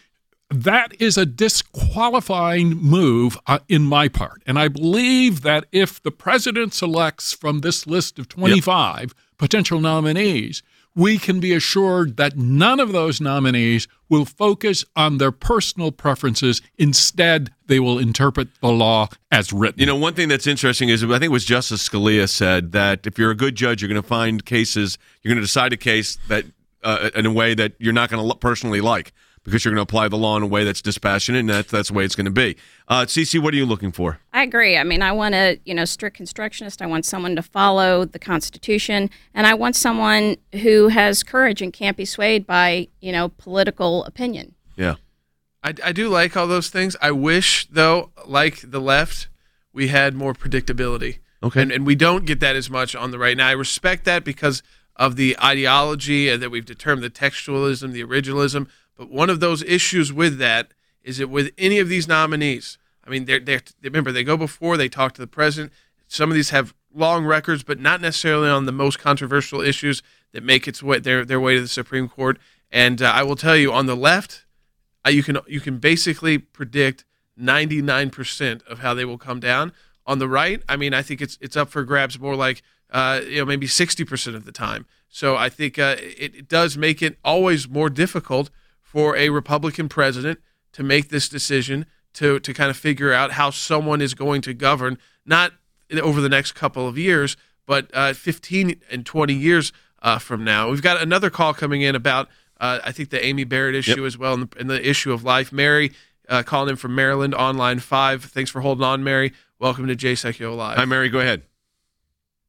That is a disqualifying move uh, in my part. And I believe that if the president selects from this list of twenty-five yep. potential nominees, we can be assured that none of those nominees will focus on their personal preferences. Instead, they will interpret the law as written. You know, one thing that's interesting is I think it was Justice Scalia said that if you're a good judge, you're going to find cases, you're going to decide a case that uh, in a way that you're not going to personally like, because you're going to apply the law in a way that's dispassionate, and that's, that's the way it's going to be. Uh, Cece, what are you looking for? I agree. I mean, I want a you know strict constructionist. I want someone to follow the Constitution, and I want someone who has courage and can't be swayed by you know political opinion. Yeah, I, I do like all those things. I wish, though, like the left, we had more predictability. Okay, and, and we don't get that as much on the right. Now, I respect that because of the ideology and that we've determined the textualism, the originalism. But one of those issues with that is that with any of these nominees, I mean, they're, they're, remember, they go before, they talk to the president. Some of these have long records, but not necessarily on the most controversial issues that make its way, their, their way to the Supreme Court. And uh, I will tell you, on the left, uh, you can you can basically predict ninety-nine percent of how they will come down. On the right, I mean, I think it's it's up for grabs more like uh, you know maybe sixty percent of the time. So I think uh, it, it does make it always more difficult for a Republican president to make this decision to to kind of figure out how someone is going to govern, not over the next couple of years, but uh, fifteen and twenty years uh, from now. We've got another call coming in about, uh, I think, the Amy Barrett issue yep. as well, and the, and the issue of life. Mary uh, calling in from Maryland on line five. Thanks for holding on, Mary. Welcome to Jay Sekulow Live. Hi, Mary. Go ahead.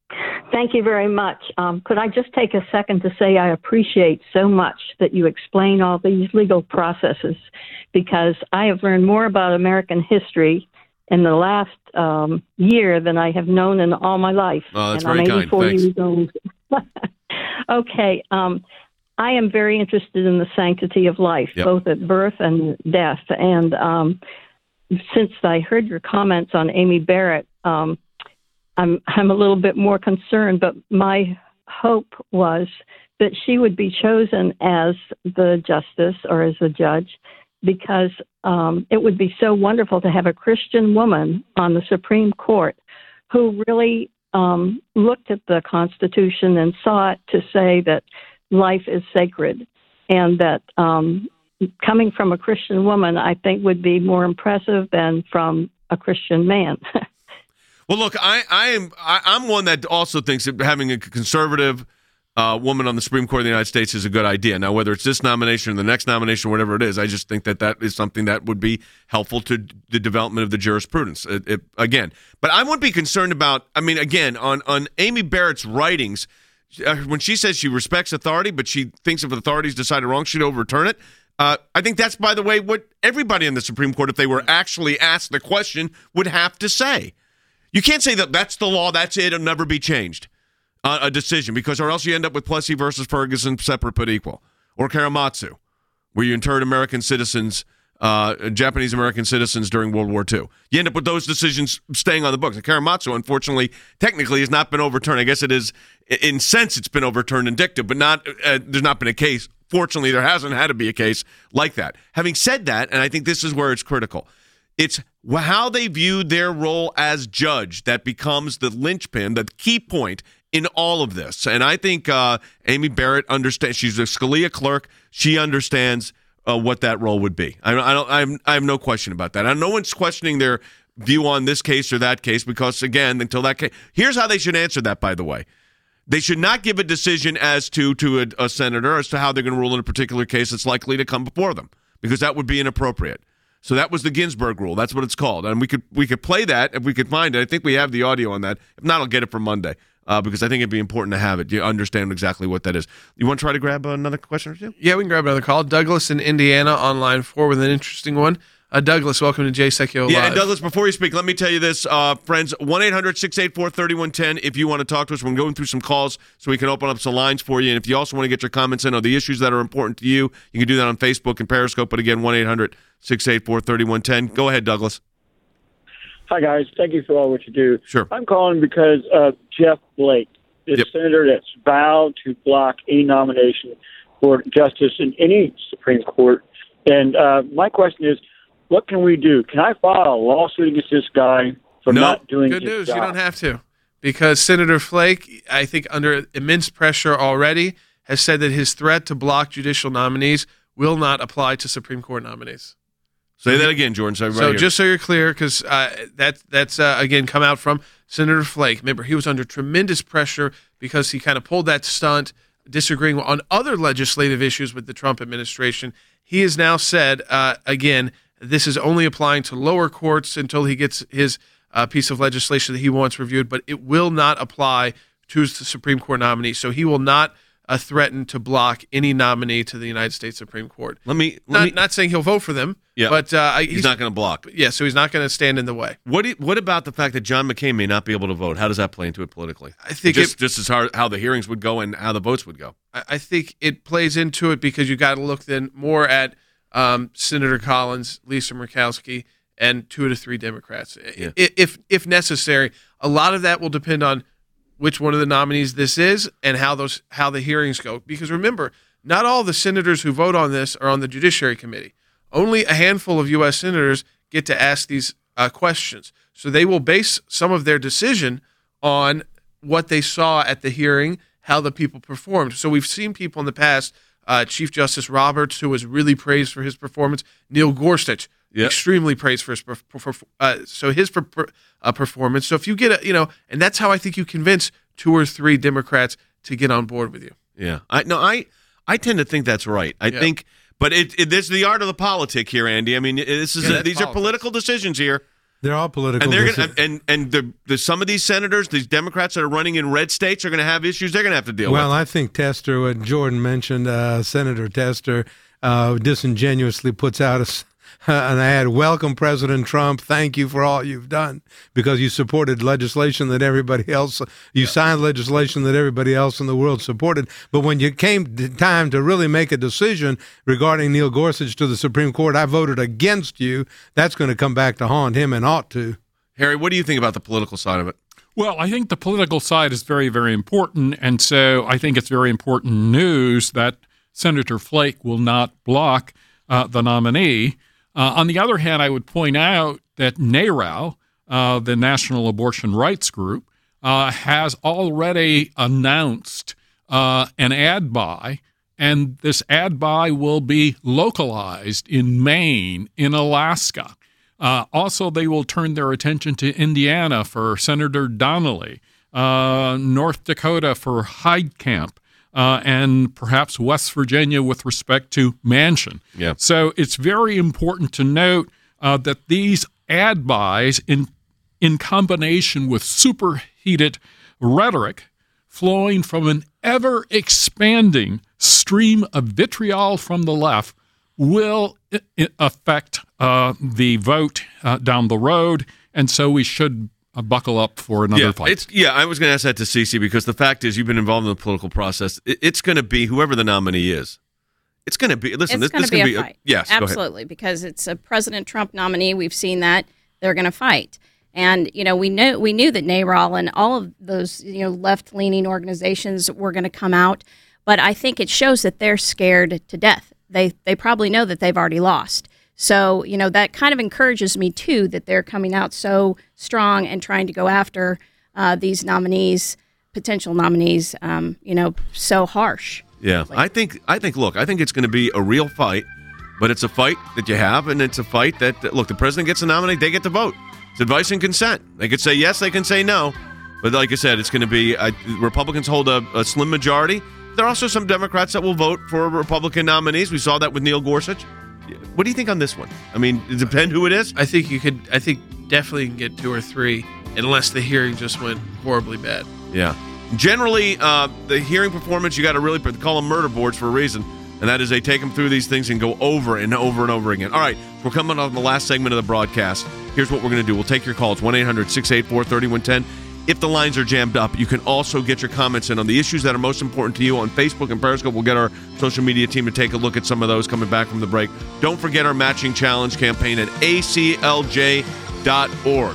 Thank you very much. Um, could I just take a second to say I appreciate so much that you explain all these legal processes, because I have learned more about American history in the last um, year than I have known in all my life. Oh, that's and very I'm kind. eighty-four Thanks. years old. Okay. Um, I am very interested in the sanctity of life, Yep. both at birth and death. And um, since I heard your comments on Amy Barrett, um, I'm I'm a little bit more concerned. But my hope was that she would be chosen as the justice or as the judge, because um, it would be so wonderful to have a Christian woman on the Supreme Court who really um, looked at the Constitution and saw it to say that life is sacred, and that um, coming from a Christian woman, I think, would be more impressive than from a Christian man. Well, look, I, I am I, I'm one that also thinks that having a conservative uh, woman on the Supreme Court of the United States is a good idea. Now, whether it's this nomination or the next nomination, or whatever it is, I just think that that is something that would be helpful to the development of the jurisprudence. It, it, again, but I wouldn't be concerned about. I mean, again, on on Amy Barrett's writings, uh, when she says she respects authority, but she thinks if authorities decided wrong, she'd overturn it. Uh, I think that's, by the way, what everybody in the Supreme Court, if they were actually asked the question, would have to say. You can't say that that's the law, that's it, it'll never be changed, uh, a decision, because or else you end up with Plessy versus Ferguson, separate but equal, or Karematsu, where you interred American citizens, uh, Japanese-American citizens during World War Two. You end up with those decisions staying on the books. And Karematsu, unfortunately, technically has not been overturned. I guess it is, in sense, it's been overturned in dicta, but not. Uh, there's not been a case. Fortunately, there hasn't had to be a case like that. Having said that, and I think this is where it's critical, it's how they viewed their role as judge that becomes the linchpin, the key point in all of this. And I think uh, Amy Barrett understands. She's a Scalia clerk. She understands uh, what that role would be. I, I don't. I'm, I have no question about that. And no one's questioning their view on this case or that case, because again, until that case, here's how they should answer that. By the way, they should not give a decision as to to a, a senator as to how they're going to rule in a particular case that's likely to come before them, because that would be inappropriate. So that was the Ginsburg rule. That's what it's called. And we could we could play that if we could find it. I think we have the audio on that. If not, I'll get it for Monday, uh, because I think it'd be important to have it. You understand exactly what that is. You want to try to grab another question or two? Yeah, we can grab another call. Douglas in Indiana on line four with an interesting one. Uh, Douglas, welcome to Jay Secchio Live. Yeah, and Douglas, before you speak, let me tell you this, uh, friends, one eight hundred six eight four three one one zero if you want to talk to us. We're going through some calls so we can open up some lines for you. And if you also want to get your comments in on the issues that are important to you, you can do that on Facebook and Periscope. But again, one eight hundred six eight four three one one zero. Go ahead, Douglas. Hi, guys. Thank you for all what you do. Sure. I'm calling because of Jeff Flake, the Yep. senator that's vowed to block any nomination for justice in any Supreme Court. And uh, my question is, what can we do? Can I file a lawsuit against this guy for No. not doing Good his news, job? you don't have to. Because Senator Flake, I think under immense pressure already, has said that his threat to block judicial nominees will not apply to Supreme Court nominees. Say that again, Jordan. So, So just so you're clear, because uh, that, that's, uh, again, come out from Senator Flake. Remember, he was under tremendous pressure because he kind of pulled that stunt, disagreeing on other legislative issues with the Trump administration. He has now said, uh, again, this is only applying to lower courts until he gets his uh, piece of legislation that he wants reviewed, but it will not apply to the Supreme Court nominee. So he will not uh, threaten to block any nominee to the United States Supreme Court. Let me, let Not, me not saying he'll vote for them, yeah, but uh, he's, he's not going to block. Yeah, so he's not going to stand in the way. What do you, what about the fact that John McCain may not be able to vote? How does that play into it politically? I think just, it, just as hard, how the hearings would go and how the votes would go. I I think it plays into it because you got to look then more at um, Senator Collins, Lisa Murkowski, and two to three Democrats. Yeah. I- If if necessary, a lot of that will depend on which one of the nominees this is and how those how the hearings go. Because remember, not all the senators who vote on this are on the Judiciary Committee. Only a handful of U S senators get to ask these uh, questions. So they will base some of their decision on what they saw at the hearing, how the people performed. So we've seen people in the past, uh, Chief Justice Roberts, who was really praised for his performance, Neil Gorsuch, Yep. extremely praised for his per- per- uh, so his per- per- uh, performance. So if you get a, you know, and that's how I think you convince two or three Democrats to get on board with you. Yeah, I no, I I tend to think that's right. I Yeah. think, but it, it this is the art of the politic here, Andy. I mean, this is Yeah, a, that's these are politics. political decisions here. They're all political. And they're dis- gonna, and and the, the some of these senators, these Democrats that are running in red states, are going to have issues they're going to have to deal well, with. Well, I think Tester, what Jordan mentioned, uh, Senator Tester, uh, disingenuously puts out a, an ad, welcome President Trump, thank you for all you've done, because you supported legislation that everybody else, you yeah. signed legislation that everybody else in the world supported. But when you came to time to really make a decision regarding Neil Gorsuch to the Supreme Court, I voted against you. That's going to come back to haunt him, and ought to. Harry, what do you think about the political side of it? Well, I think the political side is very, very important, and so I think it's very important news that Senator Flake will not block uh, the nominee. Uh, on the other hand, I would point out that NARAL, uh, the National Abortion Rights Group, uh, has already announced uh, an ad buy, and this ad buy will be localized in Maine, in Alaska. Uh, also, they will turn their attention to Indiana for Senator Donnelly, uh, North Dakota for Heidkamp, Uh, and perhaps West Virginia with respect to Manchin. Yeah. So it's very important to note uh, that these ad buys, in in combination with superheated rhetoric flowing from an ever-expanding stream of vitriol from the left, will I- I affect uh, the vote uh, down the road, and so we should Uh, buckle up for another yeah, fight. It's, yeah, I was going to ask that to Cece, because the fact is, you've been involved in the political process. It, it's going to be whoever the nominee is. It's going to be. Listen, it's this, this going to be be a fight. A, yes, absolutely, because it's a President Trump nominee. We've seen that they're going to fight, and you know we know we knew that NARAL and all of those you know left-leaning organizations were going to come out, but I think it shows that they're scared to death. They they probably know that they've already lost. So, you know, that kind of encourages me, too, that they're coming out so strong and trying to go after uh, these nominees, potential nominees, um, you know, so harsh. Yeah, like, I think, I think. Look, I think it's going to be a real fight, but it's a fight that you have, and it's a fight that, look, the president gets to nominate, they get to vote. It's advice and consent. They could say yes, they can say no. But like I said, it's going to be, uh, Republicans hold a, a slim majority. There are also some Democrats that will vote for Republican nominees. We saw that with Neil Gorsuch. What do you think on this one? I mean, it depends who it is. I think you could. I think definitely can get two or three, unless the hearing just went horribly bad. Yeah. Generally, uh, the hearing performance, you got to really call them murder boards for a reason, and that is they take them through these things and go over and over and over again. All right, we're coming on the last segment of the broadcast. Here's what we're going to do. We'll take your calls, one eight hundred six eight four three one one zero. If the lines are jammed up, you can also get your comments in on the issues that are most important to you on Facebook and Periscope. We'll get our social media team to take a look at some of those coming back from the break. Don't forget our matching challenge campaign at A C L J dot org.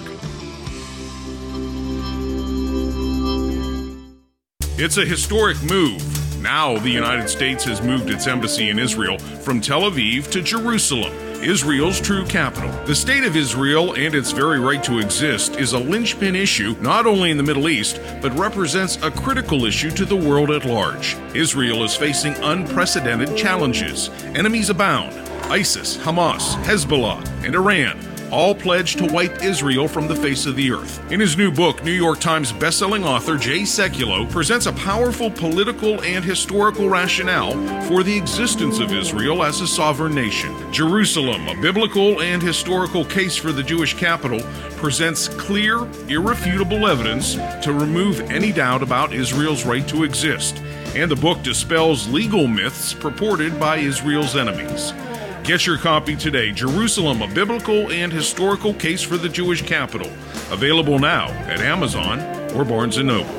It's a historic move. Now the United States has moved its embassy in Israel from Tel Aviv to Jerusalem, Israel's true capital. The state of Israel and its very right to exist is a linchpin issue not only in the Middle East, but represents a critical issue to the world at large. Israel is facing unprecedented challenges. Enemies abound. ISIS, Hamas, Hezbollah, and Iran all pledged to wipe Israel from the face of the earth. In his new book, New York Times bestselling author Jay Sekulow presents a powerful political and historical rationale for the existence of Israel as a sovereign nation. Jerusalem, a biblical and historical case for the Jewish capital, presents clear, irrefutable evidence to remove any doubt about Israel's right to exist. And the book dispels legal myths purported by Israel's enemies. Get your copy today, Jerusalem, a biblical and historical case for the Jewish capital. Available now at Amazon or Barnes and Noble.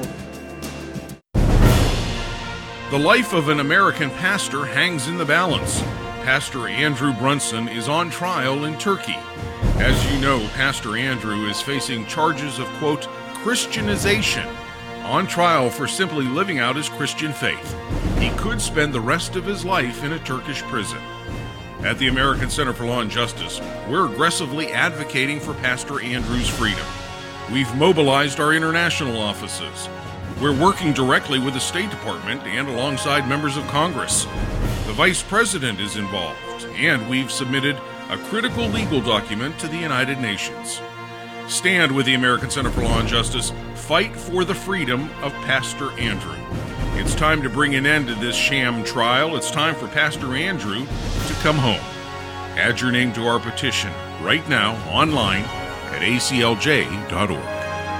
The life of an American pastor hangs in the balance. Pastor Andrew Brunson is on trial in Turkey. As you know, Pastor Andrew is facing charges of, quote, Christianization, on trial for simply living out his Christian faith. He could spend the rest of his life in a Turkish prison. At the American Center for Law and Justice, we're aggressively advocating for Pastor Andrew's freedom. We've mobilized our international offices. We're working directly with the State Department and alongside members of Congress. The Vice President is involved, and we've submitted a critical legal document to the United Nations. Stand with the American Center for Law and Justice. Fight for the freedom of Pastor Andrew. It's time to bring an end to this sham trial. It's time for Pastor Andrew to come home. Add your name to our petition right now online at a c l j dot org.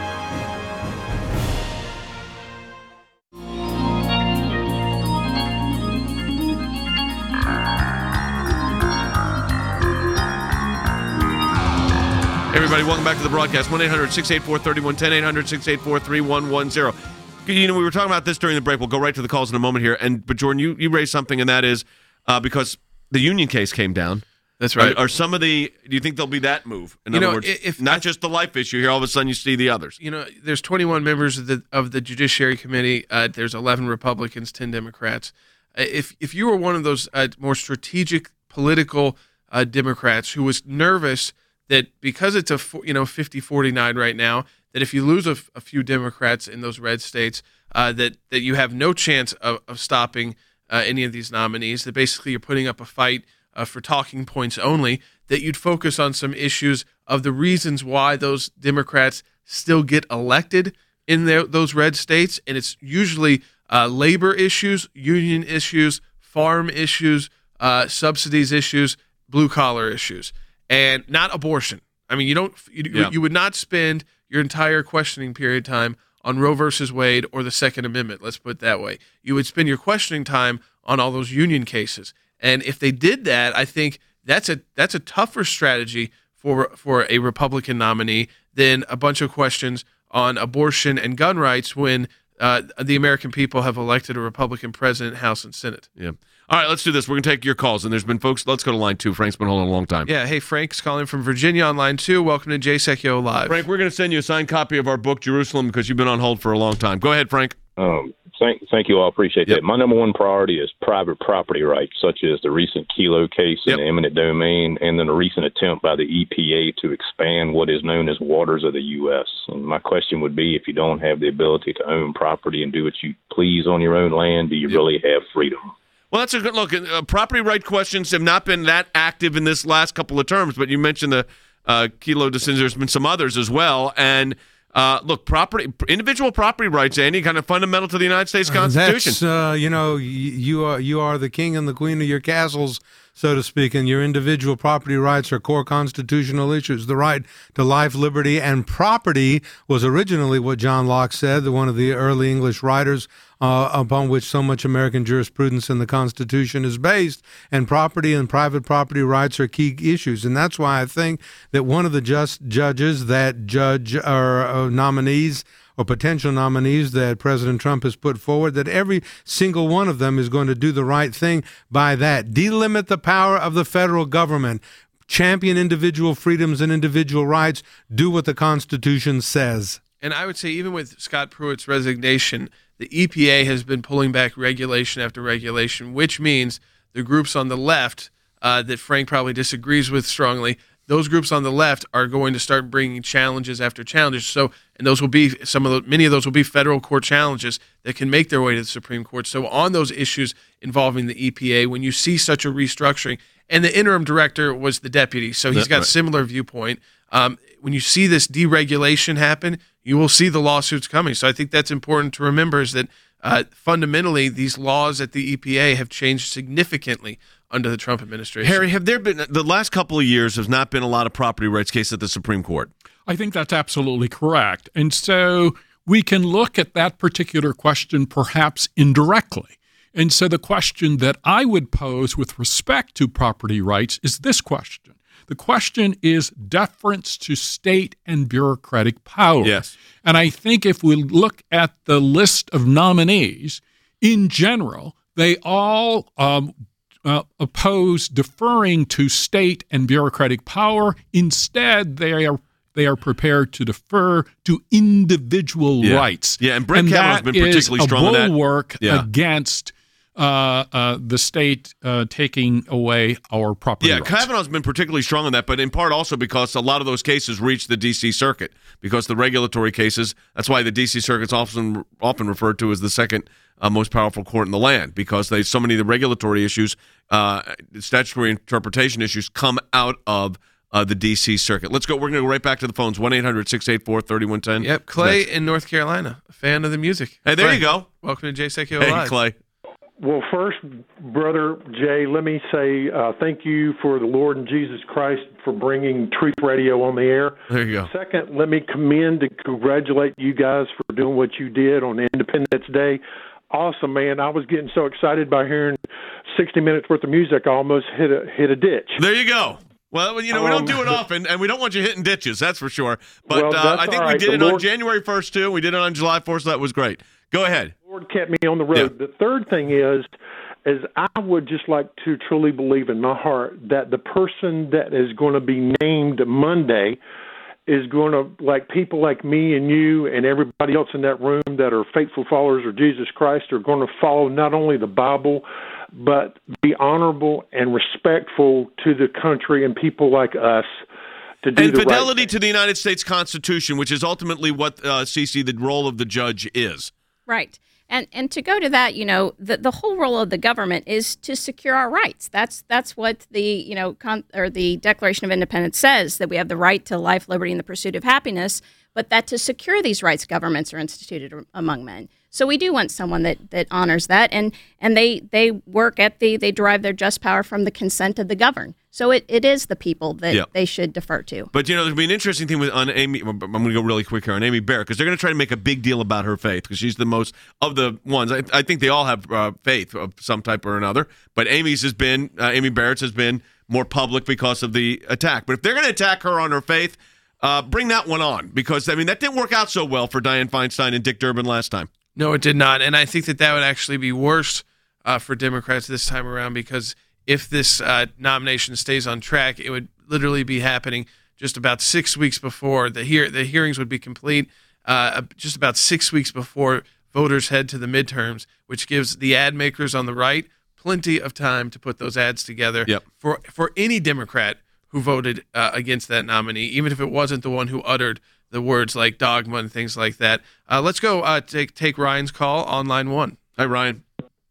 Everybody, welcome back to the broadcast. one eight hundred six eight four three one one zero, eight hundred six eight four three one one zero. You know, we were talking about this during the break. We'll go right to the calls in a moment here. And But, Jordan, you, you raised something, and that is uh, because the union case came down. That's right. Are, are some of the – do you think there'll be that move? In you other know, words, if, not I, just the life issue here, all of a sudden you see the others. You know, there's twenty-one members of the of the Judiciary Committee. Uh, there's eleven Republicans, ten Democrats. Uh, if, if you were one of those uh, more strategic political uh, Democrats who was nervous – that because it's a you know fifty forty-nine right now, that if you lose a, a few Democrats in those red states, uh, that that you have no chance of, of stopping uh, any of these nominees, that basically you're putting up a fight uh, for talking points only, that you'd focus on some issues of the reasons why those Democrats still get elected in their, those red states, and it's usually uh, labor issues, union issues, farm issues, uh, subsidies issues, blue-collar issues. And not abortion. I mean, you don't. You, yeah. you would not spend your entire questioning period time on Roe versus Wade or the Second Amendment. Let's put it that way. You would spend your questioning time on all those union cases. And if they did that, I think that's a that's a tougher strategy for for a Republican nominee than a bunch of questions on abortion and gun rights when uh, the American people have elected a Republican president, House, and Senate. Yeah. All right, let's do this. We're going to take your calls. And there's been folks, let's go to line two. Frank's been holding a long time. Yeah, hey, Frank's calling from Virginia on line two. Welcome to J Secchio Live. Frank, we're going to send you a signed copy of our book, Jerusalem, because you've been on hold for a long time. Go ahead, Frank. Um, thank, thank you all. Appreciate yep. that. My number one priority is private property rights, such as the recent Kelo case yep. in the eminent domain, and then a recent attempt by the E P A to expand what is known as waters of the U S. And my question would be, if you don't have the ability to own property and do what you please on your own land, do you yep. really have freedom? Well, that's a good look. Uh, property right questions have not been that active in this last couple of terms, but you mentioned the uh, Kelo decision. There's been some others as well. And uh, look, property, individual property rights, Andy, kind of fundamental to the United States Constitution. That's, uh, you know, you are you are the king and the queen of your castles, so to speak, and your individual property rights are core constitutional issues. The right to life, liberty, and property was originally what John Locke said, one of the early English writers, uh, upon which so much American jurisprudence in the Constitution is based. And property and private property rights are key issues. And that's why I think that one of the just judges that judge or uh, nominees or potential nominees that President Trump has put forward, that every single one of them is going to do the right thing by that. Delimit the power of the federal government. Champion individual freedoms and individual rights. Do what the Constitution says. And I would say even with Scott Pruitt's resignation, the E P A has been pulling back regulation after regulation, which means the groups on the left uh, that Frank probably disagrees with strongly, those groups on the left are going to start bringing challenges after challenges. So, and those will be some of the, many of those will be federal court challenges that can make their way to the Supreme Court. So on those issues involving the E P A, when you see such a restructuring, and the interim director was the deputy, so he's got a similar viewpoint. Um, when you see this deregulation happen, you will see the lawsuits coming. So I think that's important to remember, is that uh, fundamentally these laws at the E P A have changed significantly under the Trump administration. Harry, have there been, the last couple of years has not been a lot of property rights cases at the Supreme Court? I think that's absolutely correct. And so we can look at that particular question perhaps indirectly. And so the question that I would pose with respect to property rights is this question. The question is deference to state and bureaucratic power. Yes. And I think if we look at the list of nominees, in general, they all um, uh, oppose deferring to state and bureaucratic power. Instead, they are they are prepared to defer to individual yeah. rights. Yeah, and Brett and Kavanaugh's been particularly strong on that. That is a bulwark yeah. against Uh, uh, the state uh, taking away our property Yeah, rights. Kavanaugh's been particularly strong on that, but in part also because a lot of those cases reach the D C Circuit, because the regulatory cases, that's why the D C Circuit's often often referred to as the second uh, most powerful court in the land, because they so many of the regulatory issues, uh, statutory interpretation issues come out of uh, the D C Circuit. Let's go. We're going to go right back to the phones, one eight hundred six eight four three one one zero. Yep, Clay in North Carolina, a fan of the music. Hey, there Clay, you go. Welcome to J Secchio Hey, Live. Clay. Well, first, Brother Jay, let me say uh, thank you for the Lord and Jesus Christ for bringing Truth Radio on the air. There you go. Second, let me commend and congratulate you guys for doing what you did on Independence Day. Awesome, man. I was getting so excited by hearing sixty minutes worth of music, I almost hit a, hit a ditch. There you go. Well, you know, we don't Um, do it often, and we don't want you hitting ditches, that's for sure. But Well, uh, that's I think all we right. did The it on Lord- January first, too. We did it on July fourth, so that was great. Go ahead. The Lord kept me on the road. The third thing is, is I would just like to truly believe in my heart that the person that is going to be named Monday is going to, like people like me and you and everybody else in that room that are faithful followers of Jesus Christ, are going to follow not only the Bible, but be honorable and respectful to the country and people like us to do And the right fidelity to the United States Constitution, which is ultimately what, uh, Cece, the role of the judge is. Right. And and to go to that, you know, the, the whole role of the government is to secure our rights. That's that's what the, you know, con- or the Declaration of Independence says, that we have the right to life, liberty, and the pursuit of happiness, but that to secure these rights, governments are instituted among men. So we do want someone that, that honors that, and and they they work at the, they derive their just power from the consent of the governed. So it, it is the people that Yeah. they should defer to. But, you know, there'll be an interesting thing with on Amy. I'm going to go really quick here on Amy Barrett, because they're going to try to make a big deal about her faith, because she's the most of the ones. I, I think they all have uh, faith of some type or another. But Amy's has been, uh, Amy Barrett's has been more public because of the attack. But if they're going to attack her on her faith, uh, bring that one on, because, I mean, that didn't work out so well for Dianne Feinstein and Dick Durbin last time. No, it did not. And I think that that would actually be worse uh, for Democrats this time around, because if this uh, nomination stays on track, it would literally be happening just about six weeks before the hear the hearings would be complete, uh, just about six weeks before voters head to the midterms, which gives the ad makers on the right plenty of time to put those ads together Yep. for, for any Democrat who voted uh, against that nominee, even if it wasn't the one who uttered the words like dogma and things like that. Uh, let's go uh, take take Ryan's call on line one. Hi, Ryan.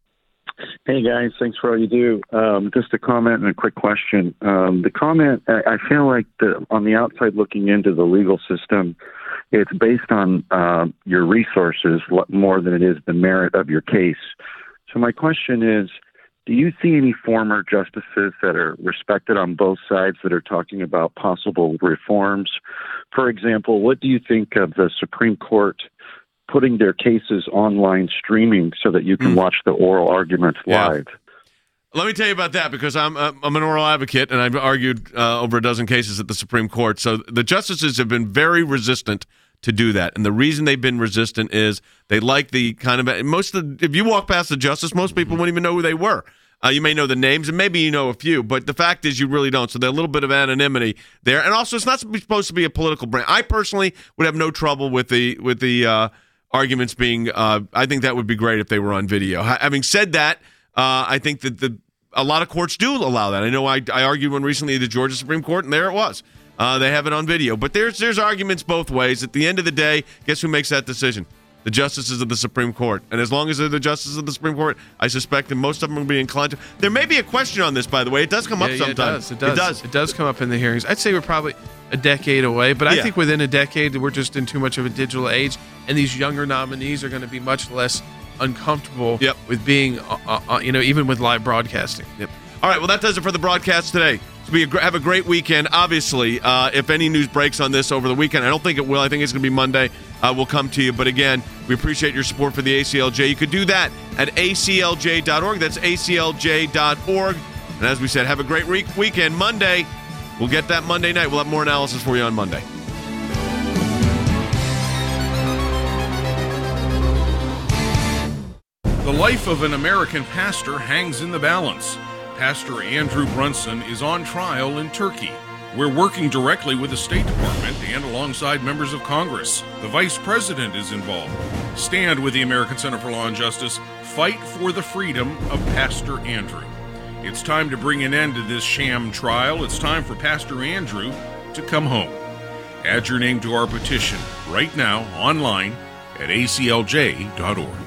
Hey, guys. Thanks for all you do. Um, just a comment and a quick question. Um, the comment, I I feel like the, on the outside looking into the legal system, it's based on uh, your resources more than it is the merit of your case. So my question is, do you see any former justices that are respected on both sides that are talking about possible reforms? For example, what do you think of the Supreme Court putting their cases online streaming so that you can watch the oral arguments Yeah. live? Let me tell you about that, because I'm uh, I'm an oral advocate, and I've argued uh, over a dozen cases at the Supreme Court. So the justices have been very resistant to do that, and the reason they've been resistant is they like the kind of most of the, if you walk past the justice, most people wouldn't even know who they were. Uh, you may know the names, and maybe you know a few, but the fact is you really don't. So there's a little bit of anonymity there, and also it's not supposed to be a political brand. I personally would have no trouble with the with the uh, arguments being. Uh, I think that would be great if they were on video. Ha- having said that, uh, I think that the a lot of courts do allow that. I know I, I argued one recently at the Georgia Supreme Court, and there it was. Uh, they have it on video, but there's there's arguments both ways. At the end of the day, guess who makes that decision? The justices of the Supreme Court. And as long as they're the justices of the Supreme Court, I suspect that most of them will be inclined to. There may be a question on this, by the way. It does come up Yeah, yeah, sometimes. it does. It does. It does. It does come up in the hearings. I'd say we're probably a decade away, but I Yeah. think within a decade, we're just in too much of a digital age, and these younger nominees are going to be much less uncomfortable Yep. with being, uh, uh, you know, even with live broadcasting. Yep. All right, well, that does it for the broadcast today. So we have a great weekend. Obviously, uh, if any news breaks on this over the weekend, I don't think it will. I think it's going to be Monday. Uh, we'll come to you. But again, we appreciate your support for the A C L J. You could do that at A C L J dot org. That's A C L J dot org. And as we said, have a great week- weekend. Monday, we'll get that Monday night. We'll have more analysis for you on Monday. The life of an American pastor hangs in the balance. Pastor Andrew Brunson is on trial in Turkey. We're working directly with the State Department and alongside members of Congress. The Vice President is involved. Stand with the American Center for Law and Justice. Fight for the freedom of Pastor Andrew. It's time to bring an end to this sham trial. It's time for Pastor Andrew to come home. Add your name to our petition right now online at A C L J dot org.